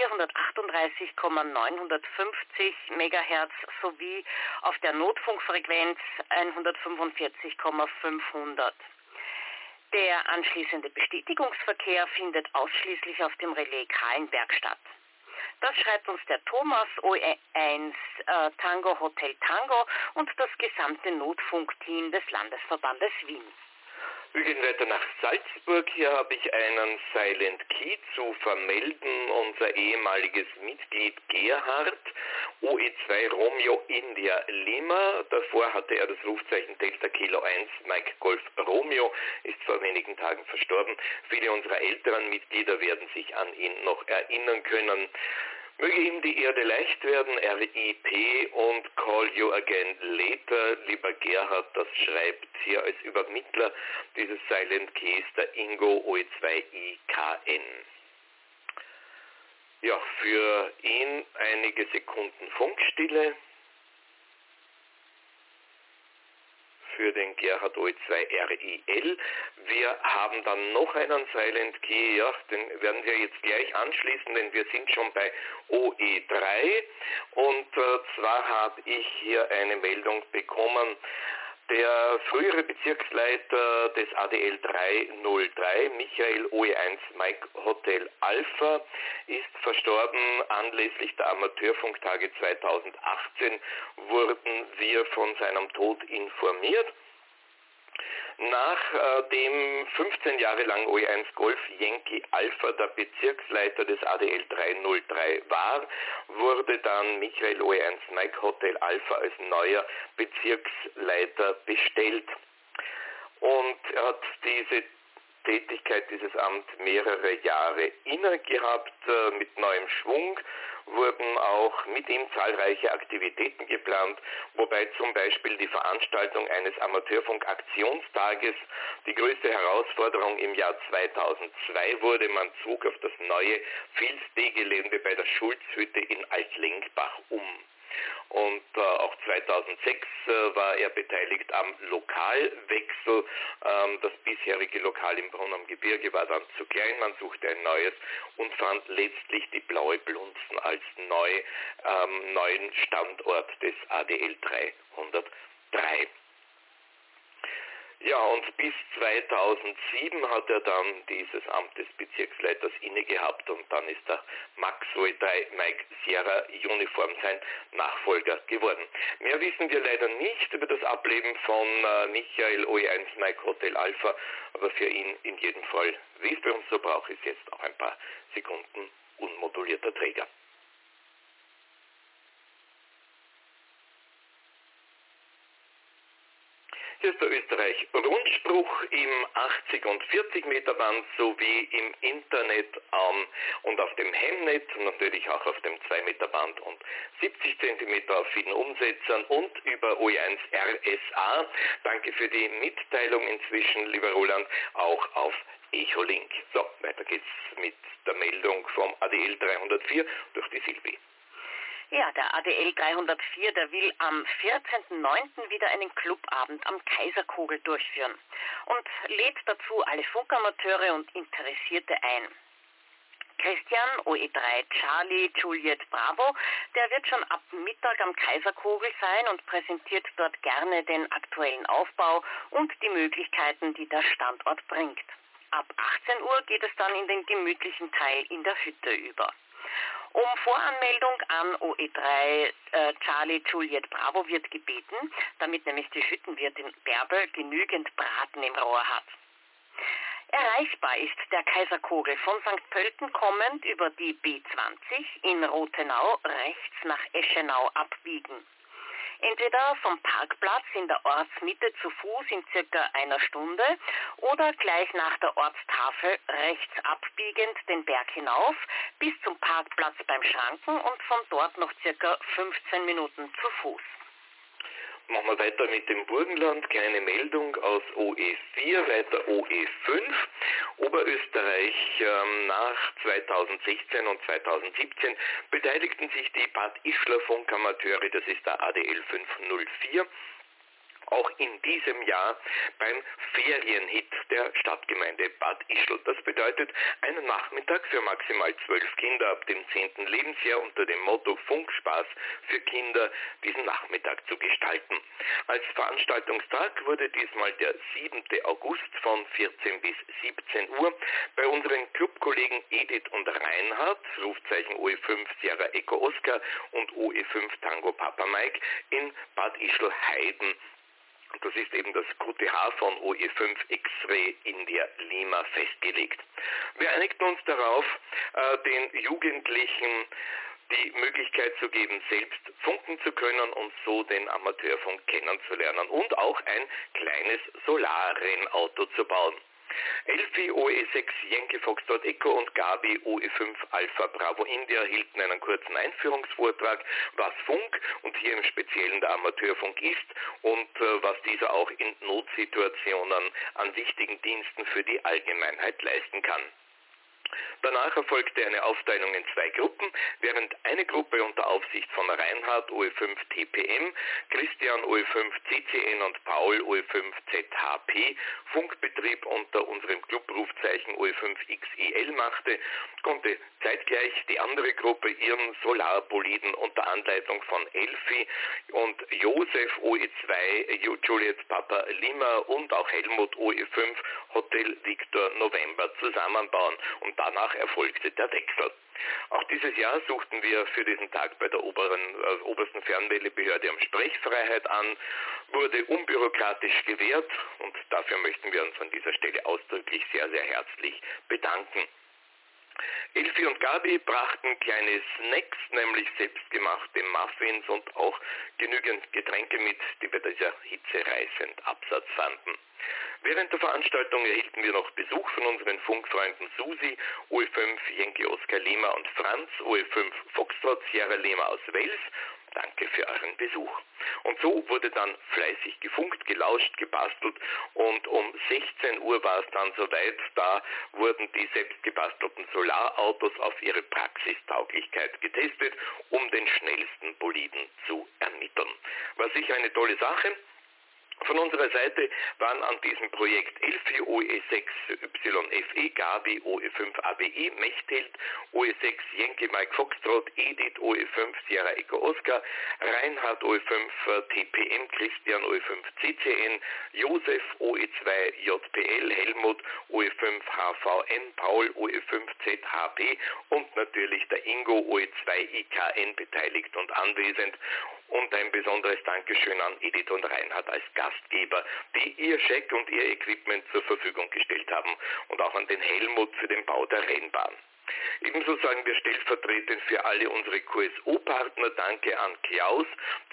438,950 MHz sowie auf der Notfunkfrequenz 145,500. Der anschließende Bestätigungsverkehr findet ausschließlich auf dem Relais Kahlenberg statt. Das schreibt uns der Thomas OE1 Tango Hotel Tango und das gesamte Notfunkteam des Landesverbandes Wien. Wir gehen weiter nach Salzburg. Hier habe ich einen Silent Key zu vermelden. Unser ehemaliges Mitglied Gerhard, OE2 Romeo India Lima. Davor hatte er das Rufzeichen Delta Kilo 1 Mike Golf Romeo, ist vor wenigen Tagen verstorben. Viele unserer älteren Mitglieder werden sich an ihn noch erinnern können. Möge ihm die Erde leicht werden, RIP und Call You Again Later. Lieber Gerhard, das schreibt hier als Übermittler dieses Silent Keys der Ingo OE2IKN. Ja, für ihn einige Sekunden Funkstille. Für den Gerhard OE2 RIL. Wir haben dann noch einen Silent Key, ja, den werden wir jetzt gleich anschließen, denn wir sind schon bei OE3 und zwar habe ich hier eine Meldung bekommen. Der frühere Bezirksleiter des ADL 303, Michael OE1 Mike Hotel Alpha, ist verstorben. Anlässlich der Amateurfunktage 2018 wurden wir von seinem Tod informiert. Nachdem 15 Jahre lang OE1 Golf Yankee Alpha der Bezirksleiter des ADL 303 war, wurde dann Michael OE1 Mike Hotel Alpha als neuer Bezirksleiter bestellt. Und er hat diese Tätigkeit, dieses Amt mehrere Jahre inne gehabt. Mit neuem Schwung wurden auch mit ihm zahlreiche Aktivitäten geplant, wobei zum Beispiel die Veranstaltung eines Amateurfunk-Aktionstages die größte Herausforderung im Jahr 2002 wurde. Man zog auf das neue Filzd-Gelände bei der Schulzhütte in Altlenkbach um. Und auch 2006 war er beteiligt am Lokalwechsel. Das bisherige Lokal im Brunn am Gebirge war dann zu klein, man suchte ein neues und fand letztlich die Blaue Blunzen als neuen Standort des ADL 303. Ja, und bis 2007 hat er dann dieses Amt des Bezirksleiters inne gehabt und dann ist der Max OE3 Mike Sierra Uniform sein Nachfolger geworden. Mehr wissen wir leider nicht über das Ableben von Michael OE1 Mike Hotel Alpha, aber für ihn in jedem Fall, wie es bei uns so braucht, ist jetzt auch ein paar Sekunden unmodulierter Träger. Hier ist der Österreich-Rundspruch im 80 und 40 Meter Band sowie im Internet und auf dem Hemnet und natürlich auch auf dem 2 Meter Band und 70 cm auf vielen Umsetzern und über OE1 RSA. Danke für die Mitteilung inzwischen, lieber Roland, auch auf Echolink. So, weiter geht's mit der Meldung vom ADL 304 durch die Silvi. Ja, der ADL 304, der will am 14.09. wieder einen Clubabend am Kaiserkogel durchführen und lädt dazu alle Funkamateure und Interessierte ein. Christian, OE3 Charlie, Juliet Bravo, der wird schon ab Mittag am Kaiserkogel sein und präsentiert dort gerne den aktuellen Aufbau und die Möglichkeiten, die der Standort bringt. Ab 18 Uhr geht es dann in den gemütlichen Teil in der Hütte über. Um Voranmeldung an OE3 Charlie Juliet Bravo wird gebeten, damit nämlich die Hüttenwirtin Bärbel genügend Braten im Rohr hat. Erreichbar ist der Kaiserkogel von St. Pölten kommend über die B20 in Rothenau rechts nach Eschenau abbiegen. Entweder vom Parkplatz in der Ortsmitte zu Fuß in circa einer Stunde oder gleich nach der Ortstafel rechts abbiegend den Berg hinauf bis zum Parkplatz beim Schranken und von dort noch circa 15 Minuten zu Fuß. Machen wir weiter mit dem Burgenland. Kleine Meldung aus OE4, weiter OE5. Oberösterreich nach 2016 und 2017 beteiligten sich die Bad Ischler Funkamateure, das ist der ADL 504, auch in diesem Jahr beim Ferienhit der Stadtgemeinde Bad Ischl. Das bedeutet einen Nachmittag für maximal 12 Kinder ab dem 10. Lebensjahr unter dem Motto Funkspaß für Kinder diesen Nachmittag zu gestalten. Als Veranstaltungstag wurde diesmal der 7. August von 14 bis 17 Uhr bei unseren Clubkollegen Edith und Reinhard, Rufzeichen OE5 Sierra Echo Oscar und OE5 Tango Papa Mike in Bad Ischl Heiden. Das ist eben das QTH von OE5 X-Ray India Lima festgelegt. Wir einigten uns darauf, den Jugendlichen die Möglichkeit zu geben, selbst funken zu können und so den Amateurfunk kennenzulernen und auch ein kleines Solarrennauto zu bauen. Elfi OE6 Yankee Foxtrot Echo und Gabi OE5 Alpha Bravo India hielten einen kurzen Einführungsvortrag, was Funk und hier im Speziellen der Amateurfunk ist und was dieser auch in Notsituationen an wichtigen Diensten für die Allgemeinheit leisten kann. Danach erfolgte eine Aufteilung in zwei Gruppen, während eine Gruppe unter Aufsicht von Reinhard OE5 TPM, Christian OE5 CCN und Paul OE5 ZHP Funkbetrieb unter unserem Clubrufzeichen OE5 XIL machte, konnte zeitgleich die andere Gruppe ihren Solarboliden unter Anleitung von Elfi und Josef OE2 Juliet Papa Lima und auch Helmut OE5 Hotel Victor November zusammenbauen und danach erfolgte der Wechsel. Auch dieses Jahr suchten wir für diesen Tag bei der obersten Fernwählebehörde um Sprechfreiheit an, wurde unbürokratisch gewährt und dafür möchten wir uns an dieser Stelle ausdrücklich sehr, sehr herzlich bedanken. Elfi und Gabi brachten kleine Snacks, nämlich selbstgemachte Muffins und auch genügend Getränke mit, die bei dieser Hitze reißend Absatz fanden. Während der Veranstaltung erhielten wir noch Besuch von unseren Funkfreunden Susi, OE5 Yankee Oscar Lima und Franz, OE5 Foxtrot Sierra Lima aus Wels. Danke für euren Besuch. Und so wurde dann fleißig gefunkt, gelauscht, gebastelt und um 16 Uhr war es dann soweit, da wurden die selbstgebastelten Solarautos auf ihre Praxistauglichkeit getestet, um den schnellsten Boliden zu ermitteln. War sicher eine tolle Sache. Von unserer Seite waren an diesem Projekt Elfi OE6 YFE, Gabi OE5 ABE, Mechthild OE6 Yankee Mike Foxtrot, Edith OE5 Sierra Echo Oscar, Reinhard OE5 TPM, Christian OE5 CCN, Josef OE2 JPL, Helmut OE5 HVN, Paul OE5 ZHP und natürlich der Ingo OE2 IKN beteiligt und anwesend. Und ein besonderes Dankeschön an Edith und Reinhard als Gastgeber, die ihr Scheck und ihr Equipment zur Verfügung gestellt haben und auch an den Helmut für den Bau der Rennbahn. Ebenso sagen wir stellvertretend für alle unsere QSO-Partner Danke an Klaus,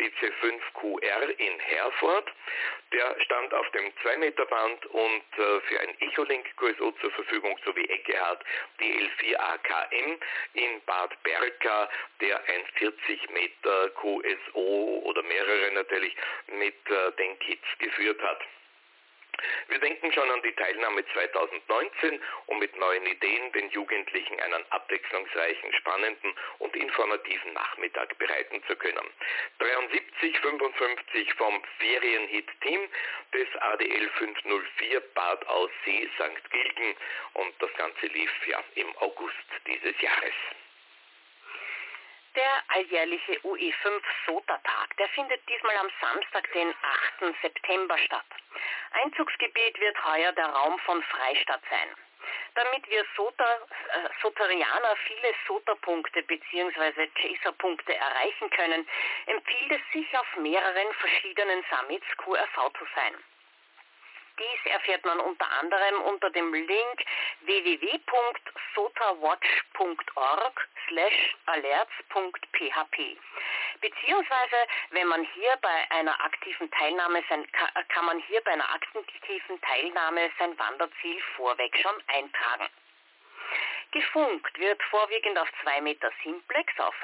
DC5QR in Herford. Der stand auf dem 2-Meter-Band und für ein Echolink QSO zur Verfügung, sowie Eckehard DL4AKM in Bad Berka, der ein 40 Meter QSO oder mehrere natürlich mit den Kids geführt hat. Wir denken schon an die Teilnahme 2019, um mit neuen Ideen den Jugendlichen einen abwechslungsreichen, spannenden und informativen Nachmittag bereiten zu können. 7355 vom Ferienhit-Team des ADL 504 Bad Aussee St. Gilgen, und das Ganze lief ja im August dieses Jahres. Der alljährliche UE5 SOTA-Tag, der findet diesmal am Samstag, den 8. September statt. Einzugsgebiet wird heuer der Raum von Freistadt sein. Damit wir Sotarianer viele SOTA-Punkte bzw. Chaser-Punkte erreichen können, empfiehlt es sich, auf mehreren verschiedenen Summits QRV zu sein. Dies erfährt man unter anderem unter dem Link www.sotawatch.org/alerts.php. Beziehungsweise, wenn man hier bei einer aktiven Teilnahme kann man hier bei einer aktiven Teilnahme sein Wanderziel vorweg schon eintragen. Gefunkt wird vorwiegend auf 2 Meter Simplex auf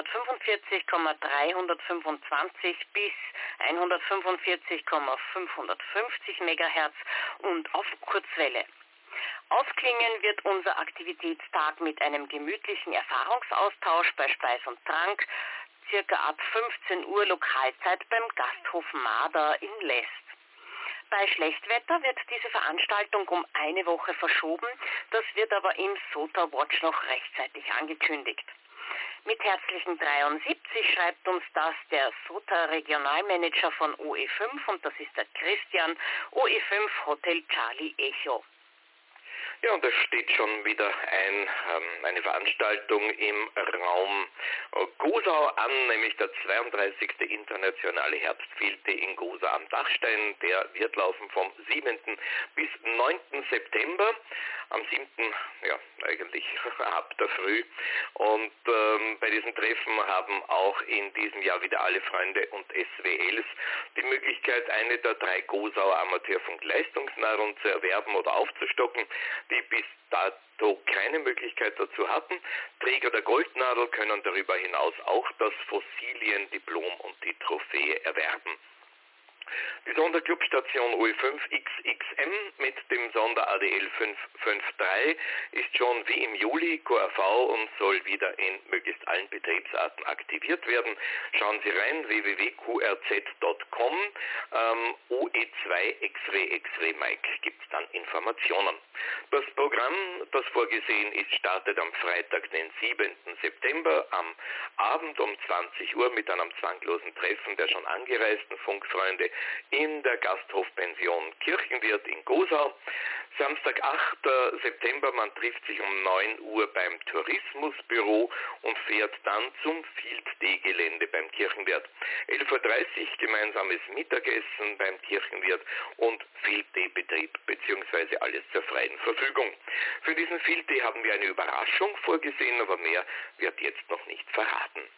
145,325 bis 145,550 MHz und auf Kurzwelle. Ausklingen wird unser Aktivitätstag mit einem gemütlichen Erfahrungsaustausch bei Speis und Trank, circa ab 15 Uhr Lokalzeit beim Gasthof Marder in Lest. Bei Schlechtwetter wird diese Veranstaltung um eine Woche verschoben, das wird aber im SOTA Watch noch rechtzeitig angekündigt. Mit herzlichen 73 schreibt uns das der SOTA Regionalmanager von OE5 und das ist der Christian, OE5 Hotel Charlie Echo. Ja, und es steht schon wieder eine Veranstaltung im Raum Gosau an, nämlich der 32. internationale Herbstfilte in Gosau am Dachstein. Der wird laufen vom 7. bis 9. September. Am 7. ja eigentlich ab der Früh. Und bei diesen Treffen haben auch in diesem Jahr wieder alle Freunde und SWLs die Möglichkeit, eine der 3 Gosauer Amateurfunk-Leistungsnadeln zu erwerben oder aufzustocken, die bis dato keine Möglichkeit dazu hatten. Träger der Goldnadel können darüber hinaus auch das Fossiliendiplom und die Trophäe erwerben. Die Sonderclubstation OE5 XXM mit dem Sonder ADL 553 ist schon wie im Juli QRV und soll wieder in möglichst allen Betriebsarten aktiviert werden. Schauen Sie rein, www.qrz.com, OE2 X-Ray Mike gibt es dann Informationen. Das Programm, das vorgesehen ist, startet am Freitag, den 7. September am Abend um 20 Uhr mit einem zwanglosen Treffen der schon angereisten Funkfreunde in der Gasthofpension Kirchenwirt in Gosau. Samstag, 8. September, man trifft sich um 9 Uhr beim Tourismusbüro und fährt dann zum Field-D-Gelände beim Kirchenwirt. 11.30 Uhr gemeinsames Mittagessen beim Kirchenwirt und Field-D-Betrieb bzw. alles zur freien Verfügung. Für diesen Field-D haben wir eine Überraschung vorgesehen, aber mehr wird jetzt noch nicht verraten.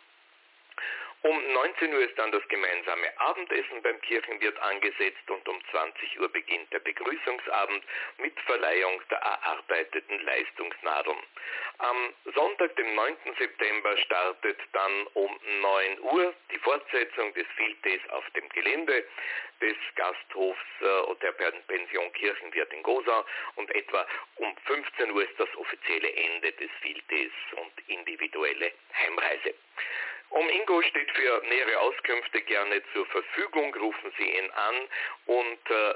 Um 19 Uhr ist dann das gemeinsame Abendessen beim Kirchenwirt angesetzt und um 20 Uhr beginnt der Begrüßungsabend mit Verleihung der erarbeiteten Leistungsnadeln. Am Sonntag, dem 9. September, startet dann um 9 Uhr die Fortsetzung des Field Days auf dem Gelände des Gasthofs der Pension Kirchenwirt in Gosau und etwa um 15 Uhr ist das offizielle Ende des Field Days und individuelle Heimreise. Ingo steht für nähere Auskünfte gerne zur Verfügung. Rufen Sie ihn an unter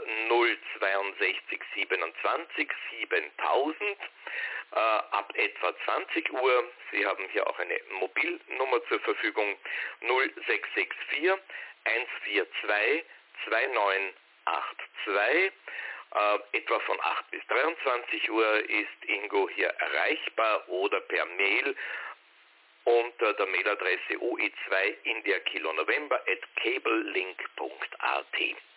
062 27 7000 ab etwa 20 Uhr. Sie haben hier auch eine Mobilnummer zur Verfügung 0664 142 2982. Etwa von 8 bis 23 Uhr ist Ingo hier erreichbar oder per Mail unter der Mailadresse OE2 India Kilo November @cablelink.at.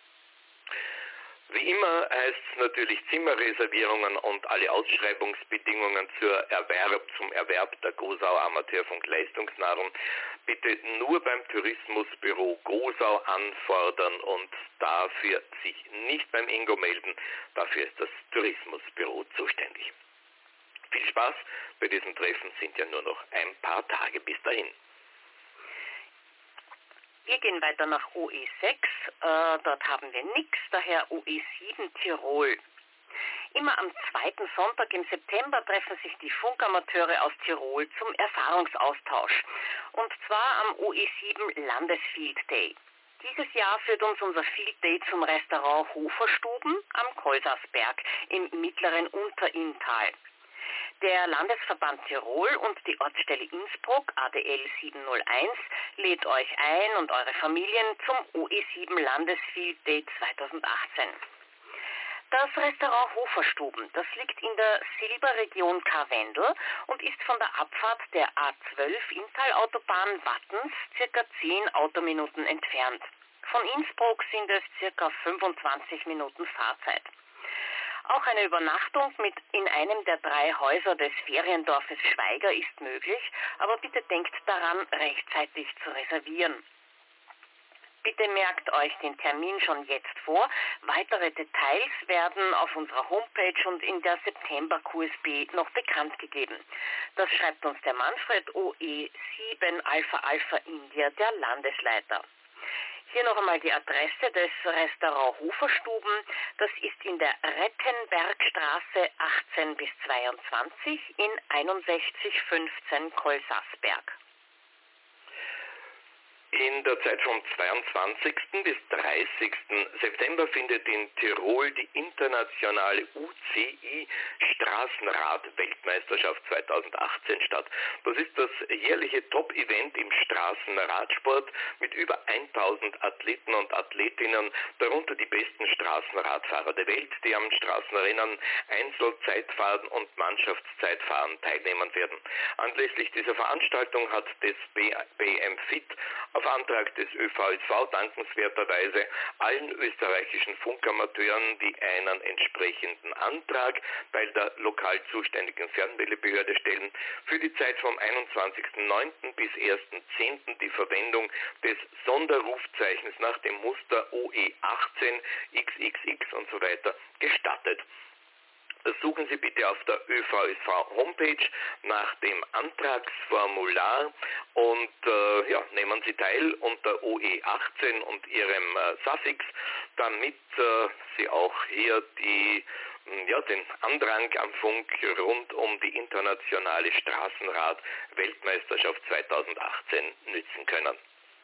Wie immer heißt es natürlich Zimmerreservierungen und alle Ausschreibungsbedingungen zum Erwerb der Gosauer Amateurfunk-Leistungsnadeln bitte nur beim Tourismusbüro Gosau anfordern und dafür sich nicht beim Ingo melden. Dafür ist das Tourismusbüro zuständig. Viel Spaß, bei diesem Treffen sind ja nur noch ein paar Tage bis dahin. Wir gehen weiter nach OE6, dort haben wir nichts, daher OE7 Tirol. Immer am zweiten Sonntag im September treffen sich die Funkamateure aus Tirol zum Erfahrungsaustausch. Und zwar am OE7 Landesfield Day. Dieses Jahr führt uns unser Field Day zum Restaurant Hoferstuben am Kolsasberg im mittleren Unterinntal. Der Landesverband Tirol und die Ortsstelle Innsbruck, ADL 701, lädt euch ein und eure Familien zum OE7 Landesfield Day 2018. Das Restaurant Hoferstuben, das liegt in der Silberregion Karwendel und ist von der Abfahrt der A12 Inntal-Autobahn Wattens circa 10 Autominuten entfernt. Von Innsbruck sind es circa 25 Minuten Fahrzeit. Auch eine Übernachtung in einem der 3 Häuser des Feriendorfes Schweiger ist möglich, aber bitte denkt daran, rechtzeitig zu reservieren. Bitte merkt euch den Termin schon jetzt vor. Weitere Details werden auf unserer Homepage und in der September-QSB noch bekannt gegeben. Das schreibt uns der Manfred OE7 Alpha Alpha India, der Landesleiter. Hier noch einmal die Adresse des Restaurant Hoferstuben. Das ist in der Rettenbergstraße 18 bis 22 in 6115 Kolsasberg. In der Zeit vom 22. bis 30. September findet in Tirol die internationale UCI Straßenrad-Weltmeisterschaft 2018 statt. Das ist das jährliche Top-Event im Straßenradsport mit über 1000 Athleten und Athletinnen, darunter die besten Straßenradfahrer der Welt, die am Straßenrennen Einzelzeitfahren und Mannschaftszeitfahren teilnehmen werden. Anlässlich dieser Veranstaltung hat das BM Fit auf Antrag des ÖVSV dankenswerterweise allen österreichischen Funkamateuren, die einen entsprechenden Antrag bei der lokal zuständigen Fernmeldebehörde stellen, für die Zeit vom 21.09. bis 1.10. die Verwendung des Sonderrufzeichens nach dem Muster OE18, XXX und so weiter gestattet. Suchen Sie bitte auf der ÖVSV-Homepage nach dem Antragsformular und nehmen Sie teil unter OE18 und Ihrem Suffix, damit Sie auch hier den Andrang am Funk rund um die internationale Straßenrad-Weltmeisterschaft 2018 nützen können.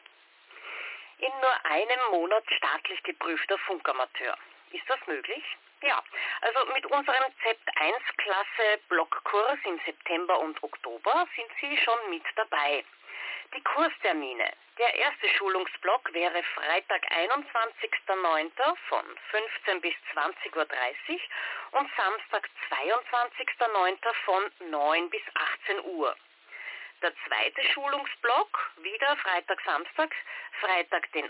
In nur einem Monat staatlich geprüfter Funkamateur. Ist das möglich? Ja, also mit unserem Z1-Klasse Blockkurs im September und Oktober sind Sie schon mit dabei. Die Kurstermine. Der erste Schulungsblock wäre Freitag, 21.09. von 15 bis 20.30 Uhr und Samstag, 22.09. von 9 bis 18 Uhr. Der zweite Schulungsblock, wieder Freitag, Samstag, Freitag den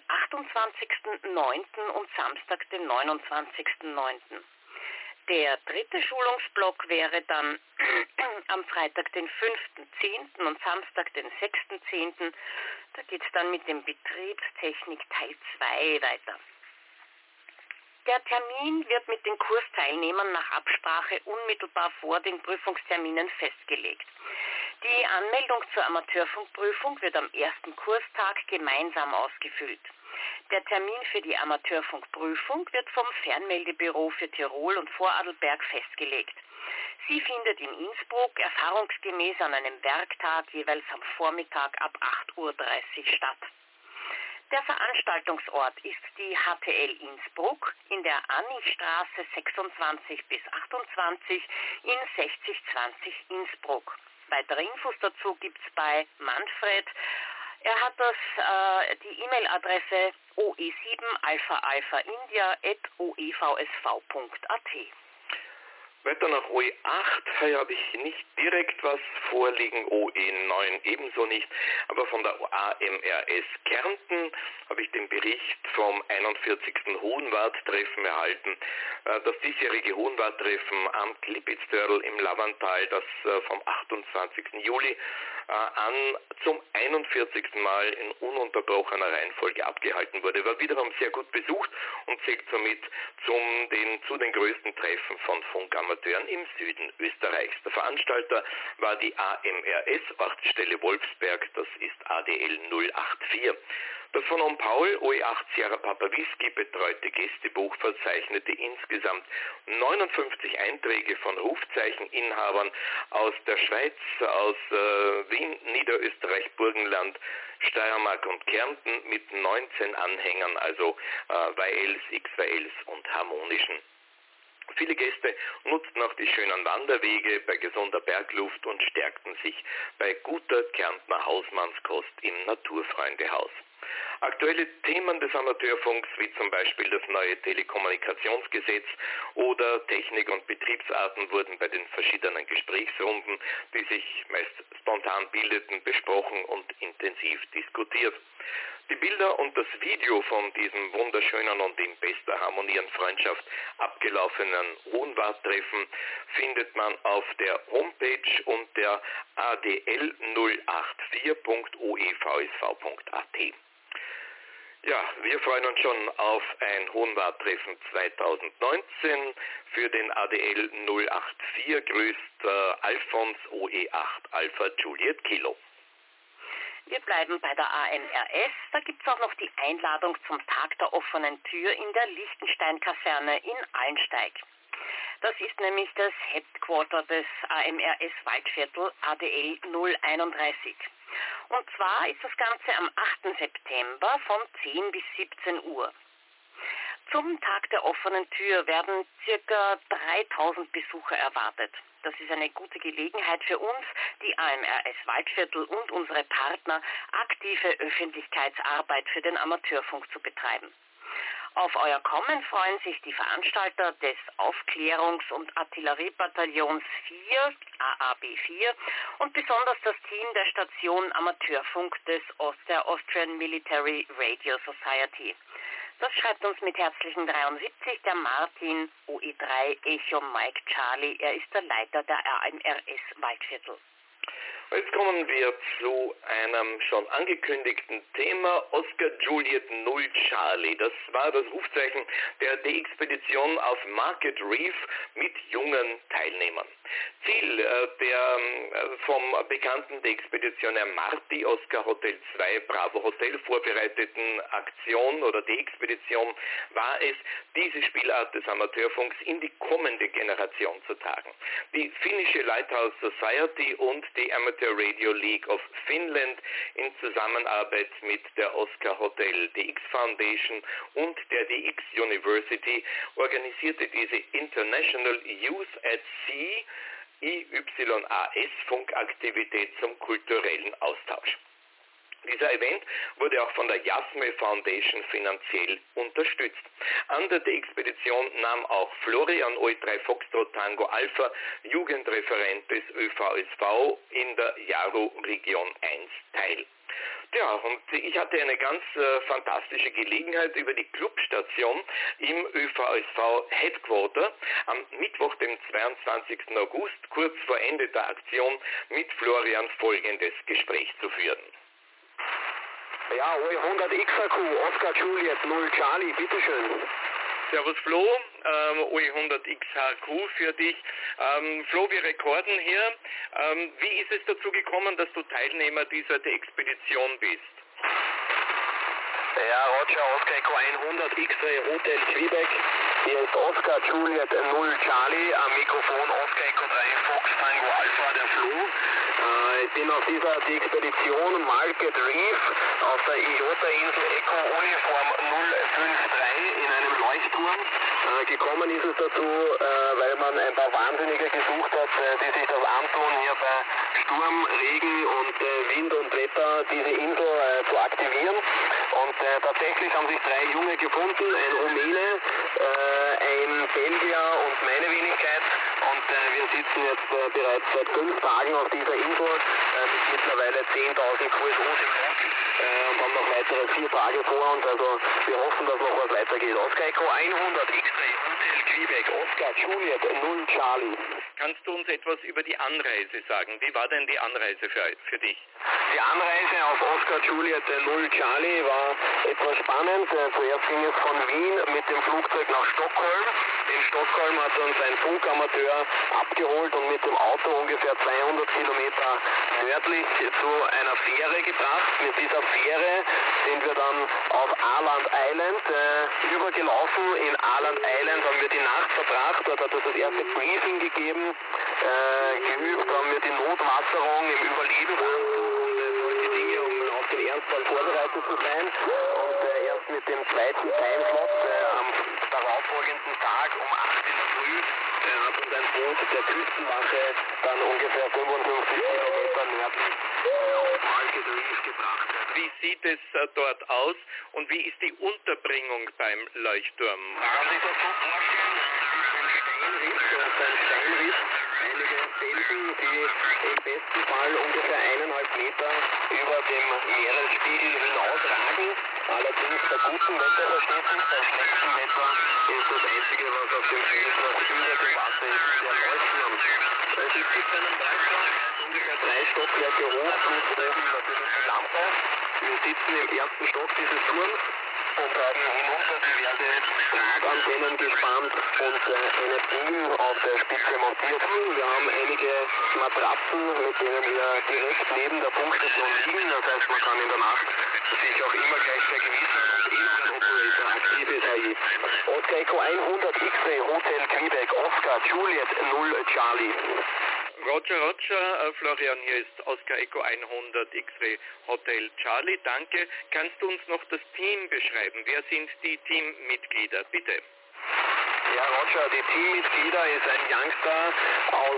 28.09. und Samstag den 29.09. Der dritte Schulungsblock wäre dann am Freitag den 5.10. und Samstag den 6.10. Da geht es dann mit dem Betriebstechnik Teil 2 weiter. Der Termin wird mit den Kursteilnehmern nach Absprache unmittelbar vor den Prüfungsterminen festgelegt. Die Anmeldung zur Amateurfunkprüfung wird am ersten Kurstag gemeinsam ausgefüllt. Der Termin für die Amateurfunkprüfung wird vom Fernmeldebüro für Tirol und Vorarlberg festgelegt. Sie findet in Innsbruck erfahrungsgemäß an einem Werktag jeweils am Vormittag ab 8.30 Uhr statt. Der Veranstaltungsort ist die HTL Innsbruck in der Annichstraße 26 bis 28 in 6020 Innsbruck. Weitere Infos dazu gibt's bei Manfred. Er hat die E-Mail-Adresse oe7alpha-alpha-india@oevsv.at. Weiter nach OE8 habe ich nicht direkt was vorliegen, OE9 ebenso nicht, aber von der AMRS Kärnten habe ich den Bericht vom 41. Hohenwart-Treffen erhalten. Das diesjährige Hohenwart-Treffen am Klippitztörl im Lavantal, das vom 28. Juli an zum 41. Mal in ununterbrochener Reihenfolge abgehalten wurde, war wiederum sehr gut besucht und zählt somit zu den größten Treffen von Funkamateuren im Süden Österreichs. Der Veranstalter war die AMRS, Ortsstelle Wolfsberg, das ist ADL 084. Das von Paul OE8 Sierra Papa Whisky betreute Gästebuch verzeichnete insgesamt 59 Einträge von Rufzeicheninhabern aus der Schweiz, aus Wien, Niederösterreich, Burgenland, Steiermark und Kärnten mit 19 Anhängern, also YLs, XYLs und harmonischen. Viele Gäste nutzten auch die schönen Wanderwege bei gesunder Bergluft und stärkten sich bei guter Kärntner Hausmannskost im Naturfreundehaus. Aktuelle Themen des Amateurfunks, wie zum Beispiel das neue Telekommunikationsgesetz oder Technik und Betriebsarten, wurden bei den verschiedenen Gesprächsrunden, die sich meist spontan bildeten, besprochen und intensiv diskutiert. Die Bilder und das Video von diesem wunderschönen und in bester Harmonie und Freundschaft abgelaufenen Hohenwart-Treffen findet man auf der Homepage unter adl084.oevsv.at. Ja, wir freuen uns schon auf ein Hohenwart-Treffen 2019. Für den ADL 084 grüßt Alfons OE8 Alpha Juliet Kilo. Wir bleiben bei der AMRS. Da gibt es auch noch die Einladung zum Tag der offenen Tür in der Liechtenstein-Kaserne in Allensteig. Das ist nämlich das Headquarter des AMRS Waldviertel ADL 031. Und zwar ist das Ganze am 8. September von 10 bis 17 Uhr. Zum Tag der offenen Tür werden ca. 3000 Besucher erwartet. Das ist eine gute Gelegenheit für uns, die AMRS Waldviertel und unsere Partner, aktive Öffentlichkeitsarbeit für den Amateurfunk zu betreiben. Auf euer Kommen freuen sich die Veranstalter des Aufklärungs- und Artilleriebataillons 4, AAB4, und besonders das Team der Station Amateurfunk der Austrian Military Radio Society. Das schreibt uns mit herzlichen 73 der Martin OE3 Echo Mike Charlie. Er ist der Leiter der AMRS Waldviertel. Jetzt kommen wir zu einem schon angekündigten Thema, Oscar Juliet 0 Charlie. Das war das Rufzeichen der Expedition auf Market Reef mit jungen Teilnehmern. Ziel der vom bekannten Expeditionär Marty Oscar Hotel 2 Bravo Hotel vorbereiteten Aktion oder Expedition war es, diese Spielart des Amateurfunks in die kommende Generation zu tragen. Die finnische Lighthouse Society und die Amateur Radio League of Finland in Zusammenarbeit mit der Oscar Hotel DX Foundation und der DX University organisierte diese International Youth at Sea IYAS Funkaktivität zum kulturellen Austausch. Dieser Event wurde auch von der JASME Foundation finanziell unterstützt. An der Expedition nahm auch Florian OE3 Foxtrot Tango Alpha, Jugendreferent des ÖVSV in der Jaro Region 1 teil. Ja, und ich hatte eine ganz fantastische Gelegenheit über die Clubstation im ÖVSV Headquarter am Mittwoch, dem 22. August, kurz vor Ende der Aktion, mit Florian folgendes Gespräch zu führen. Ja, OE100 XAQ, Oscar Juliet 0 Charlie, bitteschön. Servus Flo, OE100 XHQ für dich. Flo, wir rekorden hier. Wie ist es dazu gekommen, dass du Teilnehmer dieser Expedition bist? Ja, Roger, Oscar Echo 100 X-Ray Hotel Quebec. Hier ist Oscar Juliet 0 Charlie, am Mikrofon Oscar Echo 3 Fox Tango Alpha, der Flo. Ich bin auf dieser Expedition Market Reef auf der IOTA-Insel Echo Uniform 053 in einem Leuchtturm. Gekommen ist es dazu, weil man ein paar Wahnsinnige gesucht hat, die sich das antun, hier bei Sturm, Regen und Wind und Wetter diese Insel zu aktivieren. Und tatsächlich haben sich 3 Junge gefunden, ein Rumäne, ein Belgier und meine Wenigkeit. Und wir sitzen jetzt bereits seit 5 Tagen auf dieser Insel mit mittlerweile 10.000 QSOs im Log und haben noch weitere 4 Tage vor uns. Also wir hoffen, dass noch was weitergeht. Oscar Echo 100 X-Ray Hotel Quebec, Oscar Juliet 0 Charlie. Kannst du uns etwas über die Anreise sagen? Wie war denn die Anreise für dich? Die Anreise auf Oscar Juliet 0 Charlie war etwas spannend. Zuerst ging es von Wien mit dem Flugzeug nach Stockholm. In Stockholm hat uns ein Funkamateur abgeholt und mit dem Auto ungefähr 200 Kilometer nördlich zu einer Fähre gebracht. Mit dieser Fähre sind wir dann auf Åland Island übergelaufen. In Åland Island haben wir die Nacht verbracht. Dort hat es das erste Briefing gegeben. Geübt haben wir die Notwasserung im Überlebensanzug und solche Dinge, um auf den Ernstfall vorbereitet zu sein. Und erst mit dem zweiten Timeslot am darauffolgenden Tag um 8 in der Früh hat uns ein Boot der Küstenwache dann ungefähr 55 Kilometer nördlich auf Market Reef gebracht. Wie sieht es dort aus und wie ist die Unterbringung beim Leuchtturm? Man kann sich das so vorstellen, ein Steinriss, einige Felsen, die im besten Fall ungefähr 1,5 Meter über dem Meeresspiegel hinausragen. Allerdings bei gutem Wetter versteht, bei schlechtem Wetter ist das Einzige, was auf dem Feld noch über dem Wasser ist, der Leuchtturm. Es gibt einen Leuchtturm, ungefähr 3 Stockwerke hoch, plus oben natürlich die Lampe. Wir sitzen im ersten Stock dieses Turms und haben hinunter diverse Tragantennen gespannt und eine Beam auf der Spitze montiert. Wir haben einige Matratzen, mit denen wir direkt neben der Funkstation liegen. Das heißt, man kann in der Nacht sich auch immer gleich vergewissern, ob noch ein Operator aktiv ist. Oscar Echo 100 X-Ray Hotel Quebec, Oscar Juliet 0 Charlie. Roger, Florian, hier ist Oscar Echo 100 X-Ray Hotel Charlie. Danke. Kannst du uns noch das Team beschreiben? Wer sind die Teammitglieder? Bitte. Ja, Roger, die Teammitglieder ist ein Youngster aus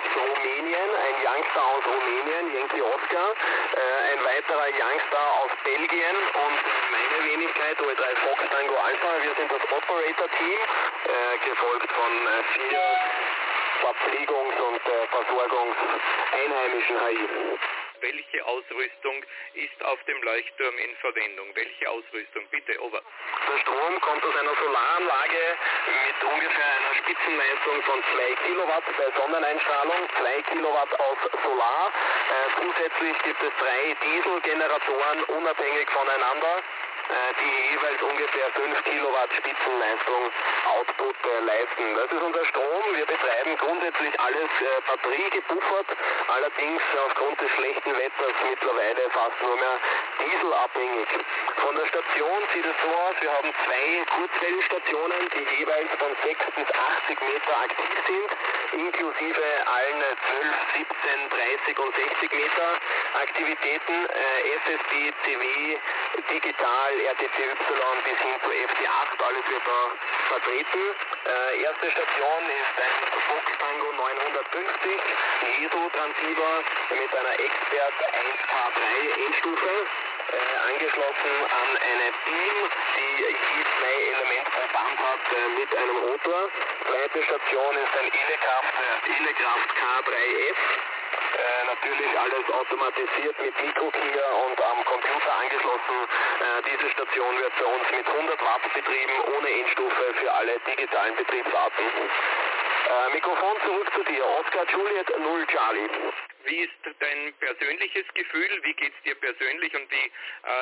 Rumänien, Yankee Oscar, ein weiterer Youngster aus Belgien und meine Wenigkeit, O3 Fox Tango Alpha. Wir sind das Operator-Team, gefolgt von 4 Verpflegungs- und Versorgungseinheimischen HI. Welche Ausrüstung ist auf dem Leuchtturm in Verwendung? Welche Ausrüstung? Bitte, over. Der Strom kommt aus einer Solaranlage mit ungefähr einer Spitzenleistung von 2 Kilowatt bei Sonneneinstrahlung, 2 Kilowatt aus Solar. Zusätzlich gibt es 3 Dieselgeneratoren unabhängig voneinander, die jeweils ungefähr 5 Kilowatt Spitzenleistung Output leisten. Das ist unser Strom. Wir betreiben grundsätzlich alles batteriegebuffert, allerdings aufgrund des schlechten Wetters mittlerweile fast nur mehr dieselabhängig. Von der Station sieht es so aus, wir haben 2 Kurzwellenstationen, die jeweils von 6 bis 80 Meter aktiv sind, inklusive allen 12, 17, 30 und 60 Meter Aktivitäten, SSB, CW, Digital, RTTY bis hin zu FT8, alles wird da vertreten. Erste Station ist ein Fox Tango 950 ESO-Transceiver mit einer Expert 1K3 Endstufe, angeschlossen an eine Beam, die je 2 Elemente pro Band hat mit einem Rotor. Zweite Station ist ein Elekraft K3F. Natürlich alles automatisiert mit Mikrokey und am Computer angeschlossen. Diese Station wird bei uns mit 100 Watt betrieben, ohne Endstufe für alle digitalen Betriebsarten. Mikrofon zurück zu dir, Oscar Juliet 0 Charlie. Wie ist dein persönliches Gefühl? Wie geht es dir persönlich und wie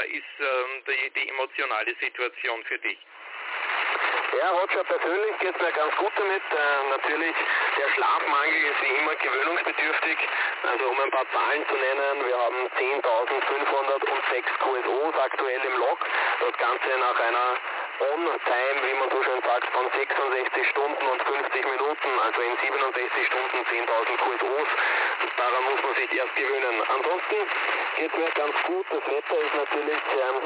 ist die emotionale Situation für dich? Ja, Roger, persönlich geht es mir ganz gut damit. Natürlich, der Schlafmangel ist wie immer gewöhnungsbedürftig. Also um ein paar Zahlen zu nennen, wir haben 10.506 QSOs aktuell im Log. Das Ganze nach einer On-Time, wie man so schön sagt, von 66 Stunden und 50 Minuten, also in 67 Stunden 10.000 QSOs. Daran muss man sich erst gewöhnen. Ansonsten geht es mir ganz gut. Das Wetter ist natürlich...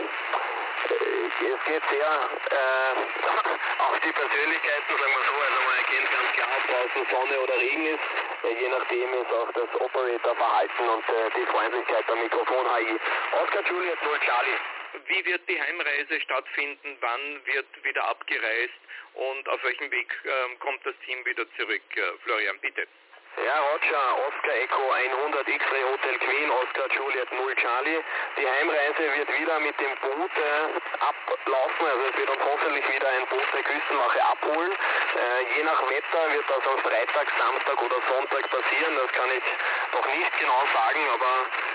es geht sehr auf die Persönlichkeiten, sagen wir so, also man erkennt ganz klar, ob draußen Sonne oder Regen ist. Je nachdem ist auch das Operator-Verhalten und die Freundlichkeit der Mikrofon-HI. Oscar Juliet 0 Charlie. Wie wird die Heimreise stattfinden? Wann wird wieder abgereist? Und auf welchem Weg kommt das Team wieder zurück? Florian, bitte. Ja, Roger, Oscar Echo 100 X-Ray Hotel Queen, Oscar Juliet 0 Charlie. Die Heimreise wird wieder mit dem Boot ablaufen, also es wird uns hoffentlich wieder ein Boot der Küstenwache abholen. Je nach Wetter wird das am Freitag, Samstag oder Sonntag passieren, das kann ich noch nicht genau sagen, aber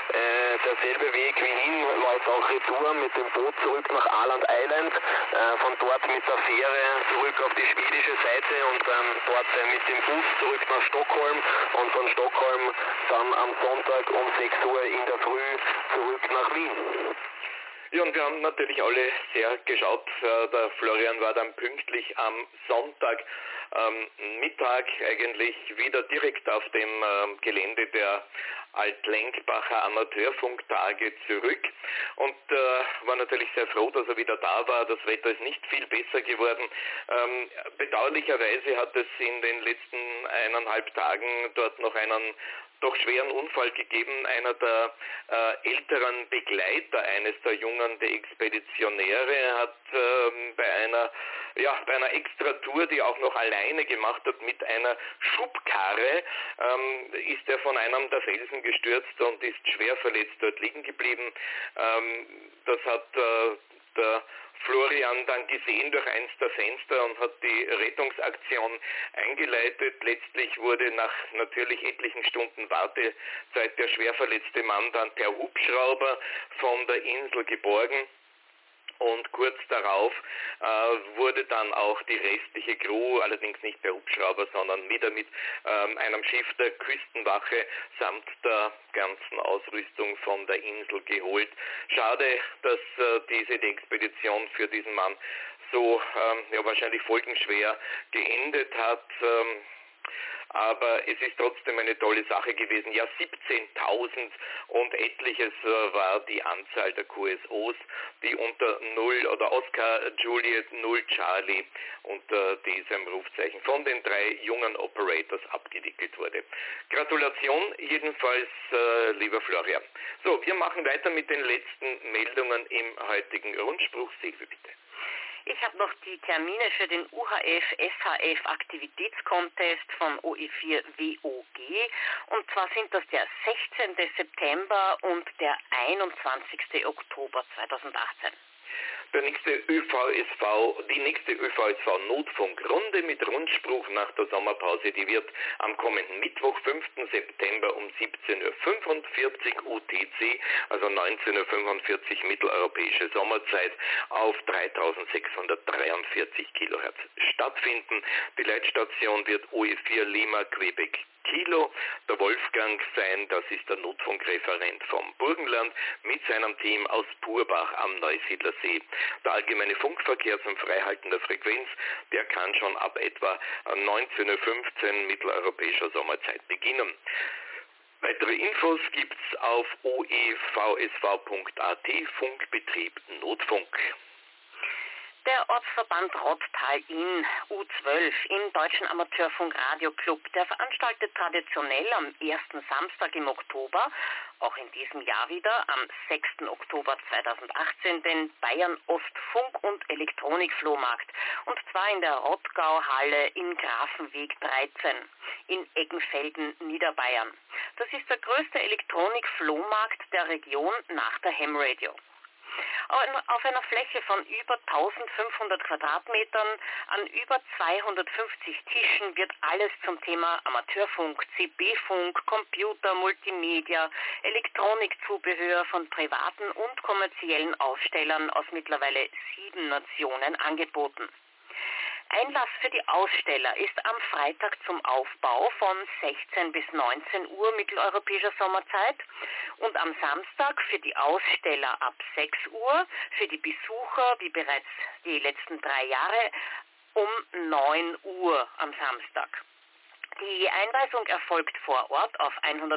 derselbe Weg wie hin war jetzt auch Retour mit dem Boot zurück nach Åland Island, von dort mit der Fähre zurück auf die schwedische Seite und dann dort mit dem Bus zurück nach Stockholm und von Stockholm dann am Sonntag um 6 Uhr in der Früh zurück nach Wien. Ja, und wir haben natürlich alle sehr geschaut. Der Florian war dann pünktlich am Sonntag Mittag eigentlich wieder direkt auf dem Gelände der Altlenkbacher Amateurfunktage zurück und war natürlich sehr froh, dass er wieder da war. Das Wetter ist nicht viel besser geworden. Bedauerlicherweise hat es in den letzten 1,5 Tagen dort noch einen doch schweren Unfall gegeben. Einer der älteren Begleiter eines der Jungen, der Expeditionäre, hat bei einer Extratour, die er auch noch alleine gemacht hat, mit einer Schubkarre, ist er von einem der Felsen gestürzt und ist schwer verletzt dort liegen geblieben. Das hat der Florian dann gesehen durch eins der Fenster und hat die Rettungsaktion eingeleitet. Letztlich wurde nach natürlich etlichen Stunden Wartezeit der schwer verletzte Mann dann per Hubschrauber von der Insel geborgen. Und kurz darauf wurde dann auch die restliche Crew, allerdings nicht per Hubschrauber, sondern wieder mit einem Schiff der Küstenwache samt der ganzen Ausrüstung von der Insel geholt. Schade, dass diese Expedition für diesen Mann so wahrscheinlich folgenschwer geendet hat. Aber es ist trotzdem eine tolle Sache gewesen. Ja, 17.000 und etliches war die Anzahl der QSOs, die unter 0 oder Oscar Juliet 0 Charlie unter diesem Rufzeichen von den 3 jungen Operators abgewickelt wurde. Gratulation jedenfalls, lieber Florian. So, wir machen weiter mit den letzten Meldungen im heutigen Rundspruch. Silvia, bitte. Ich habe noch die Termine für den UHF-SHF Aktivitätscontest von OE4 WOG und zwar sind das der 16. September und der 21. Oktober 2018. Die nächste ÖVSV-Notfunkrunde mit Rundspruch nach der Sommerpause, die wird am kommenden Mittwoch, 5. September um 17.45 Uhr UTC, also 19.45 Uhr mitteleuropäische Sommerzeit, auf 3643 Kilohertz stattfinden. Die Leitstation wird OE4 Lima Quebec Kilo. Der Wolfgang Sein, das ist der Notfunkreferent vom Burgenland, mit seinem Team aus Purbach am Neusiedlersee. Der allgemeine Funkverkehr zum Freihalten der Frequenz, der kann schon ab etwa 19.15 Uhr mitteleuropäischer Sommerzeit beginnen. Weitere Infos gibt's auf oevsv.at, Funkbetrieb Notfunk. Der Ortsverband Rottal-Inn U12 im Deutschen Amateurfunk Radioclub, der veranstaltet traditionell am ersten Samstag im Oktober, auch in diesem Jahr wieder, am 6. Oktober 2018, den Bayern Ost Funk- und Elektronikflohmarkt, und zwar in der Rottgau-Halle in Grafenweg 13 in Eggenfelden, Niederbayern. Das ist der größte Elektronikflohmarkt der Region nach der Ham Radio. Auf einer Fläche von über 1500 Quadratmetern an über 250 Tischen wird alles zum Thema Amateurfunk, CB-Funk, Computer, Multimedia, Elektronikzubehör von privaten und kommerziellen Ausstellern aus mittlerweile 7 Nationen angeboten. Einlass für die Aussteller ist am Freitag zum Aufbau von 16 bis 19 Uhr mitteleuropäischer Sommerzeit und am Samstag für die Aussteller ab 6 Uhr, für die Besucher, wie bereits die letzten 3 Jahre, um 9 Uhr am Samstag. Die Einweisung erfolgt vor Ort auf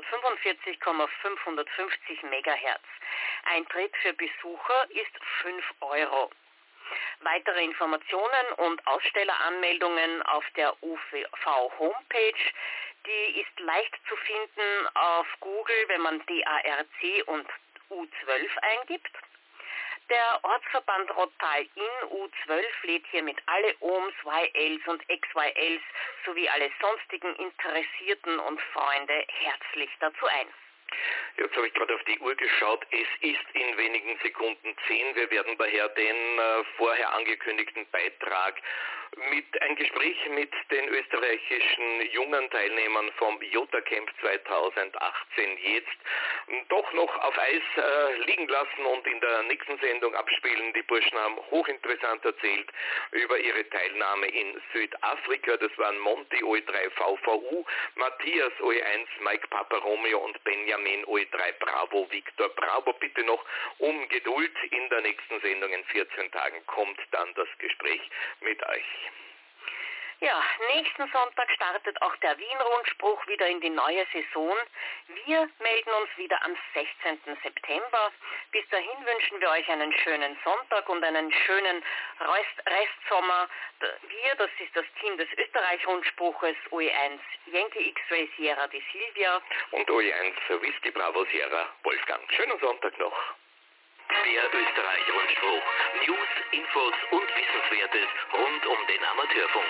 145,550 MHz. Eintritt für Besucher ist 5 Euro. Weitere Informationen und Ausstelleranmeldungen auf der UV-Homepage, die ist leicht zu finden auf Google, wenn man DARC und U12 eingibt. Der Ortsverband Rottal-Inn U12 lädt hiermit alle OHMs, YLs und XYLs sowie alle sonstigen Interessierten und Freunde herzlich dazu ein. Jetzt habe ich gerade auf die Uhr geschaut. Es ist in wenigen Sekunden 10. Wir werden daher den vorher angekündigten Beitrag mit ein Gespräch mit den österreichischen jungen Teilnehmern vom Jota Camp 2018 jetzt doch noch auf Eis liegen lassen und in der nächsten Sendung abspielen. Die Burschen haben hochinteressant erzählt über ihre Teilnahme in Südafrika. Das waren Monty OE3 VVU, Matthias OE1, Mike Papa Romeo und Benjamin OE3 Bravo Victor Bravo. Bitte noch um Geduld. In der nächsten Sendung in 14 Tagen kommt dann das Gespräch mit euch. Ja, nächsten Sonntag startet auch der Wien-Rundspruch wieder in die neue Saison. Wir melden uns wieder am 16. September. Bis dahin wünschen wir euch einen schönen Sonntag und einen schönen Restsommer. Wir, das ist das Team des Österreich-Rundspruches, OE1 Yankee X-Ray Sierra die Silvia und OE1 Whisky Bravo Sierra Wolfgang. Schönen Sonntag noch. Der Österreich-Rundspruch. News, Infos und Wissenswertes rund um den Amateurfunk.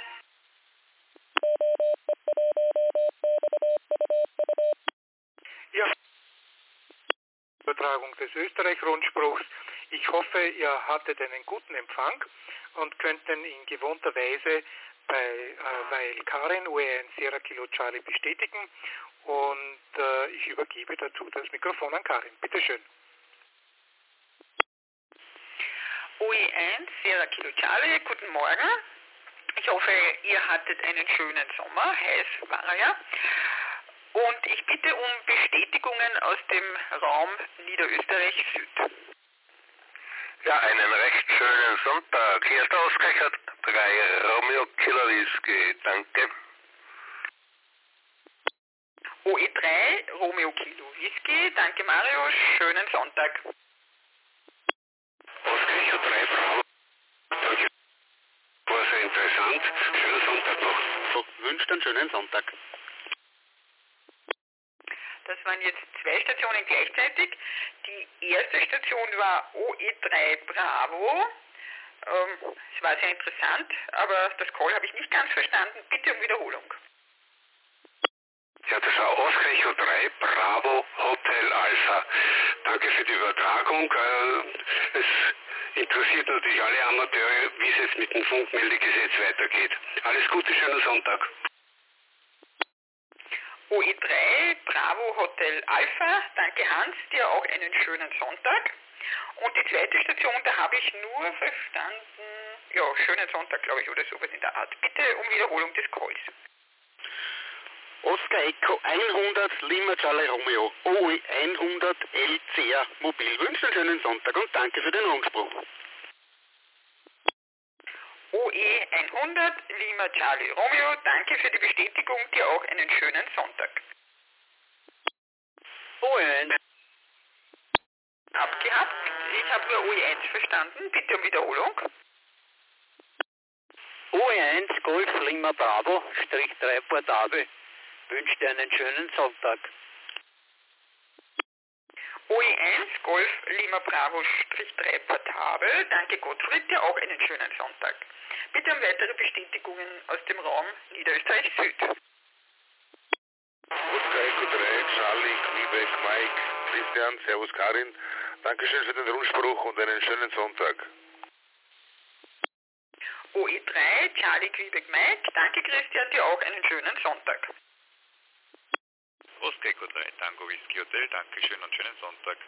Ja, Übertragung des Österreich-Rundspruchs. Ich hoffe, ihr hattet einen guten Empfang und könnten in gewohnter Weise weil Karin OE1 Sierra Kilo Charlie bestätigen und ich übergebe dazu das Mikrofon an Karin. Bitte schön. OE1 Sierra Kilo Charlie, guten Morgen. Ich hoffe, ihr hattet einen schönen Sommer, heiß war er ja. Und ich bitte um Bestätigungen aus dem Raum Niederösterreich Süd. Ja, einen recht schönen Sonntag. Hier ist der Oskar 3 Romeo Kilo Whisky, danke. OE3 Romeo Kilo Whisky, danke Marius, schönen Sonntag. Oskar 3 Bravo, danke. War sehr interessant, schönen Sonntag noch. So, wünscht einen schönen Sonntag. Das waren jetzt 2 Stationen gleichzeitig. Die erste Station war OE3 Bravo. Es war sehr interessant, aber das Call habe ich nicht ganz verstanden. Bitte um Wiederholung. Ja, das war Oskar 3 Bravo Hotel Alpha. Danke für die Übertragung. Es interessiert natürlich alle Amateure, wie es jetzt mit dem Funkmeldegesetz weitergeht. Alles Gute, schönen Sonntag. OE3 Bravo Hotel Alpha, danke Hans, dir auch einen schönen Sonntag. Und die zweite Station, da habe ich nur verstanden, ja, schönen Sonntag, glaube ich, oder sowas in der Art. Bitte um Wiederholung des Calls. Oscar Echo 100 Lima Charlie Romeo OE 100 LCR Mobil. Wünsche einen schönen Sonntag und danke für den Rundspruch. OE 100 Lima Charlie Romeo, danke für die Bestätigung, dir auch einen schönen Sonntag. OE1. Abgehabt, ich habe nur OE1 verstanden, bitte um Wiederholung. OE1 Golf Lima Bravo /3 Portable, wünsche dir einen schönen Sonntag. OE1 Golf Lima Bravo /3 Portable, danke Gottfried, dir auch einen schönen Sonntag. Bitte um weitere Bestätigungen aus dem Raum Niederösterreich Süd. Oscar Echo 3, Charlie, Quebec, Mike, Christian, Servus Karin, Dankeschön für den Rundspruch und einen schönen Sonntag. OE3, Charlie, Quebec, Mike, danke Christian, dir auch einen schönen Sonntag. Oscar Echo 3, Tango Whisky Hotel, Dankeschön und schönen Sonntag.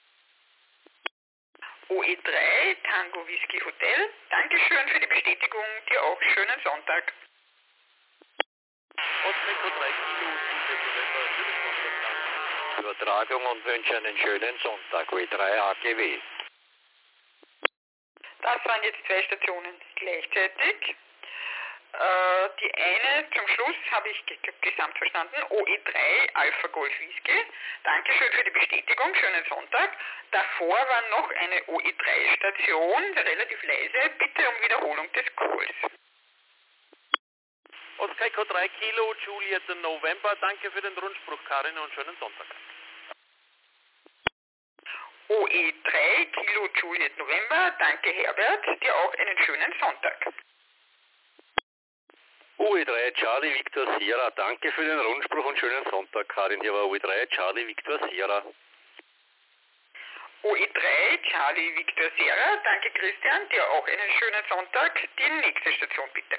OE3, Tango Whisky Hotel, Dankeschön für die Bestätigung, dir auch schönen Sonntag. Oscar Echo 3 Kilo, Übertragung und wünsche einen schönen Sonntag. OE3 AGW. Das waren jetzt 2 Stationen gleichzeitig. Die eine zum Schluss habe ich gesamt verstanden, OE3 Alpha Golf Whisky. Dankeschön für die Bestätigung, schönen Sonntag. Davor war noch eine OE3 Station, relativ leise, bitte um Wiederholung des Calls. Oscar Echo 3 Kilo, Juliet November, danke für den Rundspruch, Karin, und schönen Sonntag. OE3 Kilo Juliet November, danke Herbert, dir auch einen schönen Sonntag. UE3 Charlie Victor Sierra, danke für den Rundspruch und schönen Sonntag, Karin. Hier war UE3 Charlie Victor Sierra. OE3 Charlie Victor Sierra, danke Christian, dir auch einen schönen Sonntag. Die nächste Station bitte.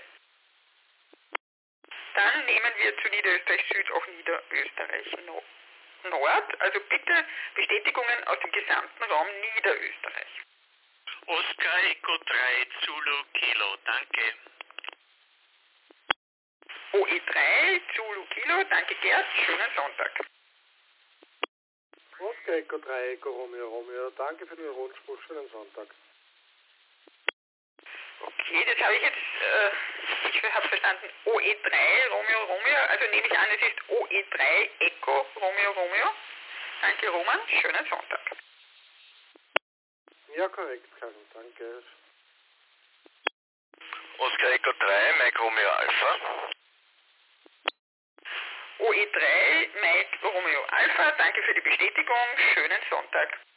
Dann nehmen wir zu Niederösterreich Süd auch Niederösterreich Nord. Also bitte Bestätigungen aus dem gesamten Raum Niederösterreich. Oscar Echo 3 Zulu Kilo, danke. OE3 Zulu Kilo, danke Gerd, schönen Sonntag. Oscar Echo 3 Echo Romeo, danke für den Rundspruch, schönen Sonntag. Okay, das habe ich jetzt, ich habe verstanden, OE3 Romeo, also nehme ich an, es ist OE3 Echo Romeo. Danke Roman, schönen Sonntag. Ja, korrekt, Karin, danke. Oscar Echo 3, Mike Romeo Alpha. OE3 Mike Romeo Alpha, danke für die Bestätigung, schönen Sonntag.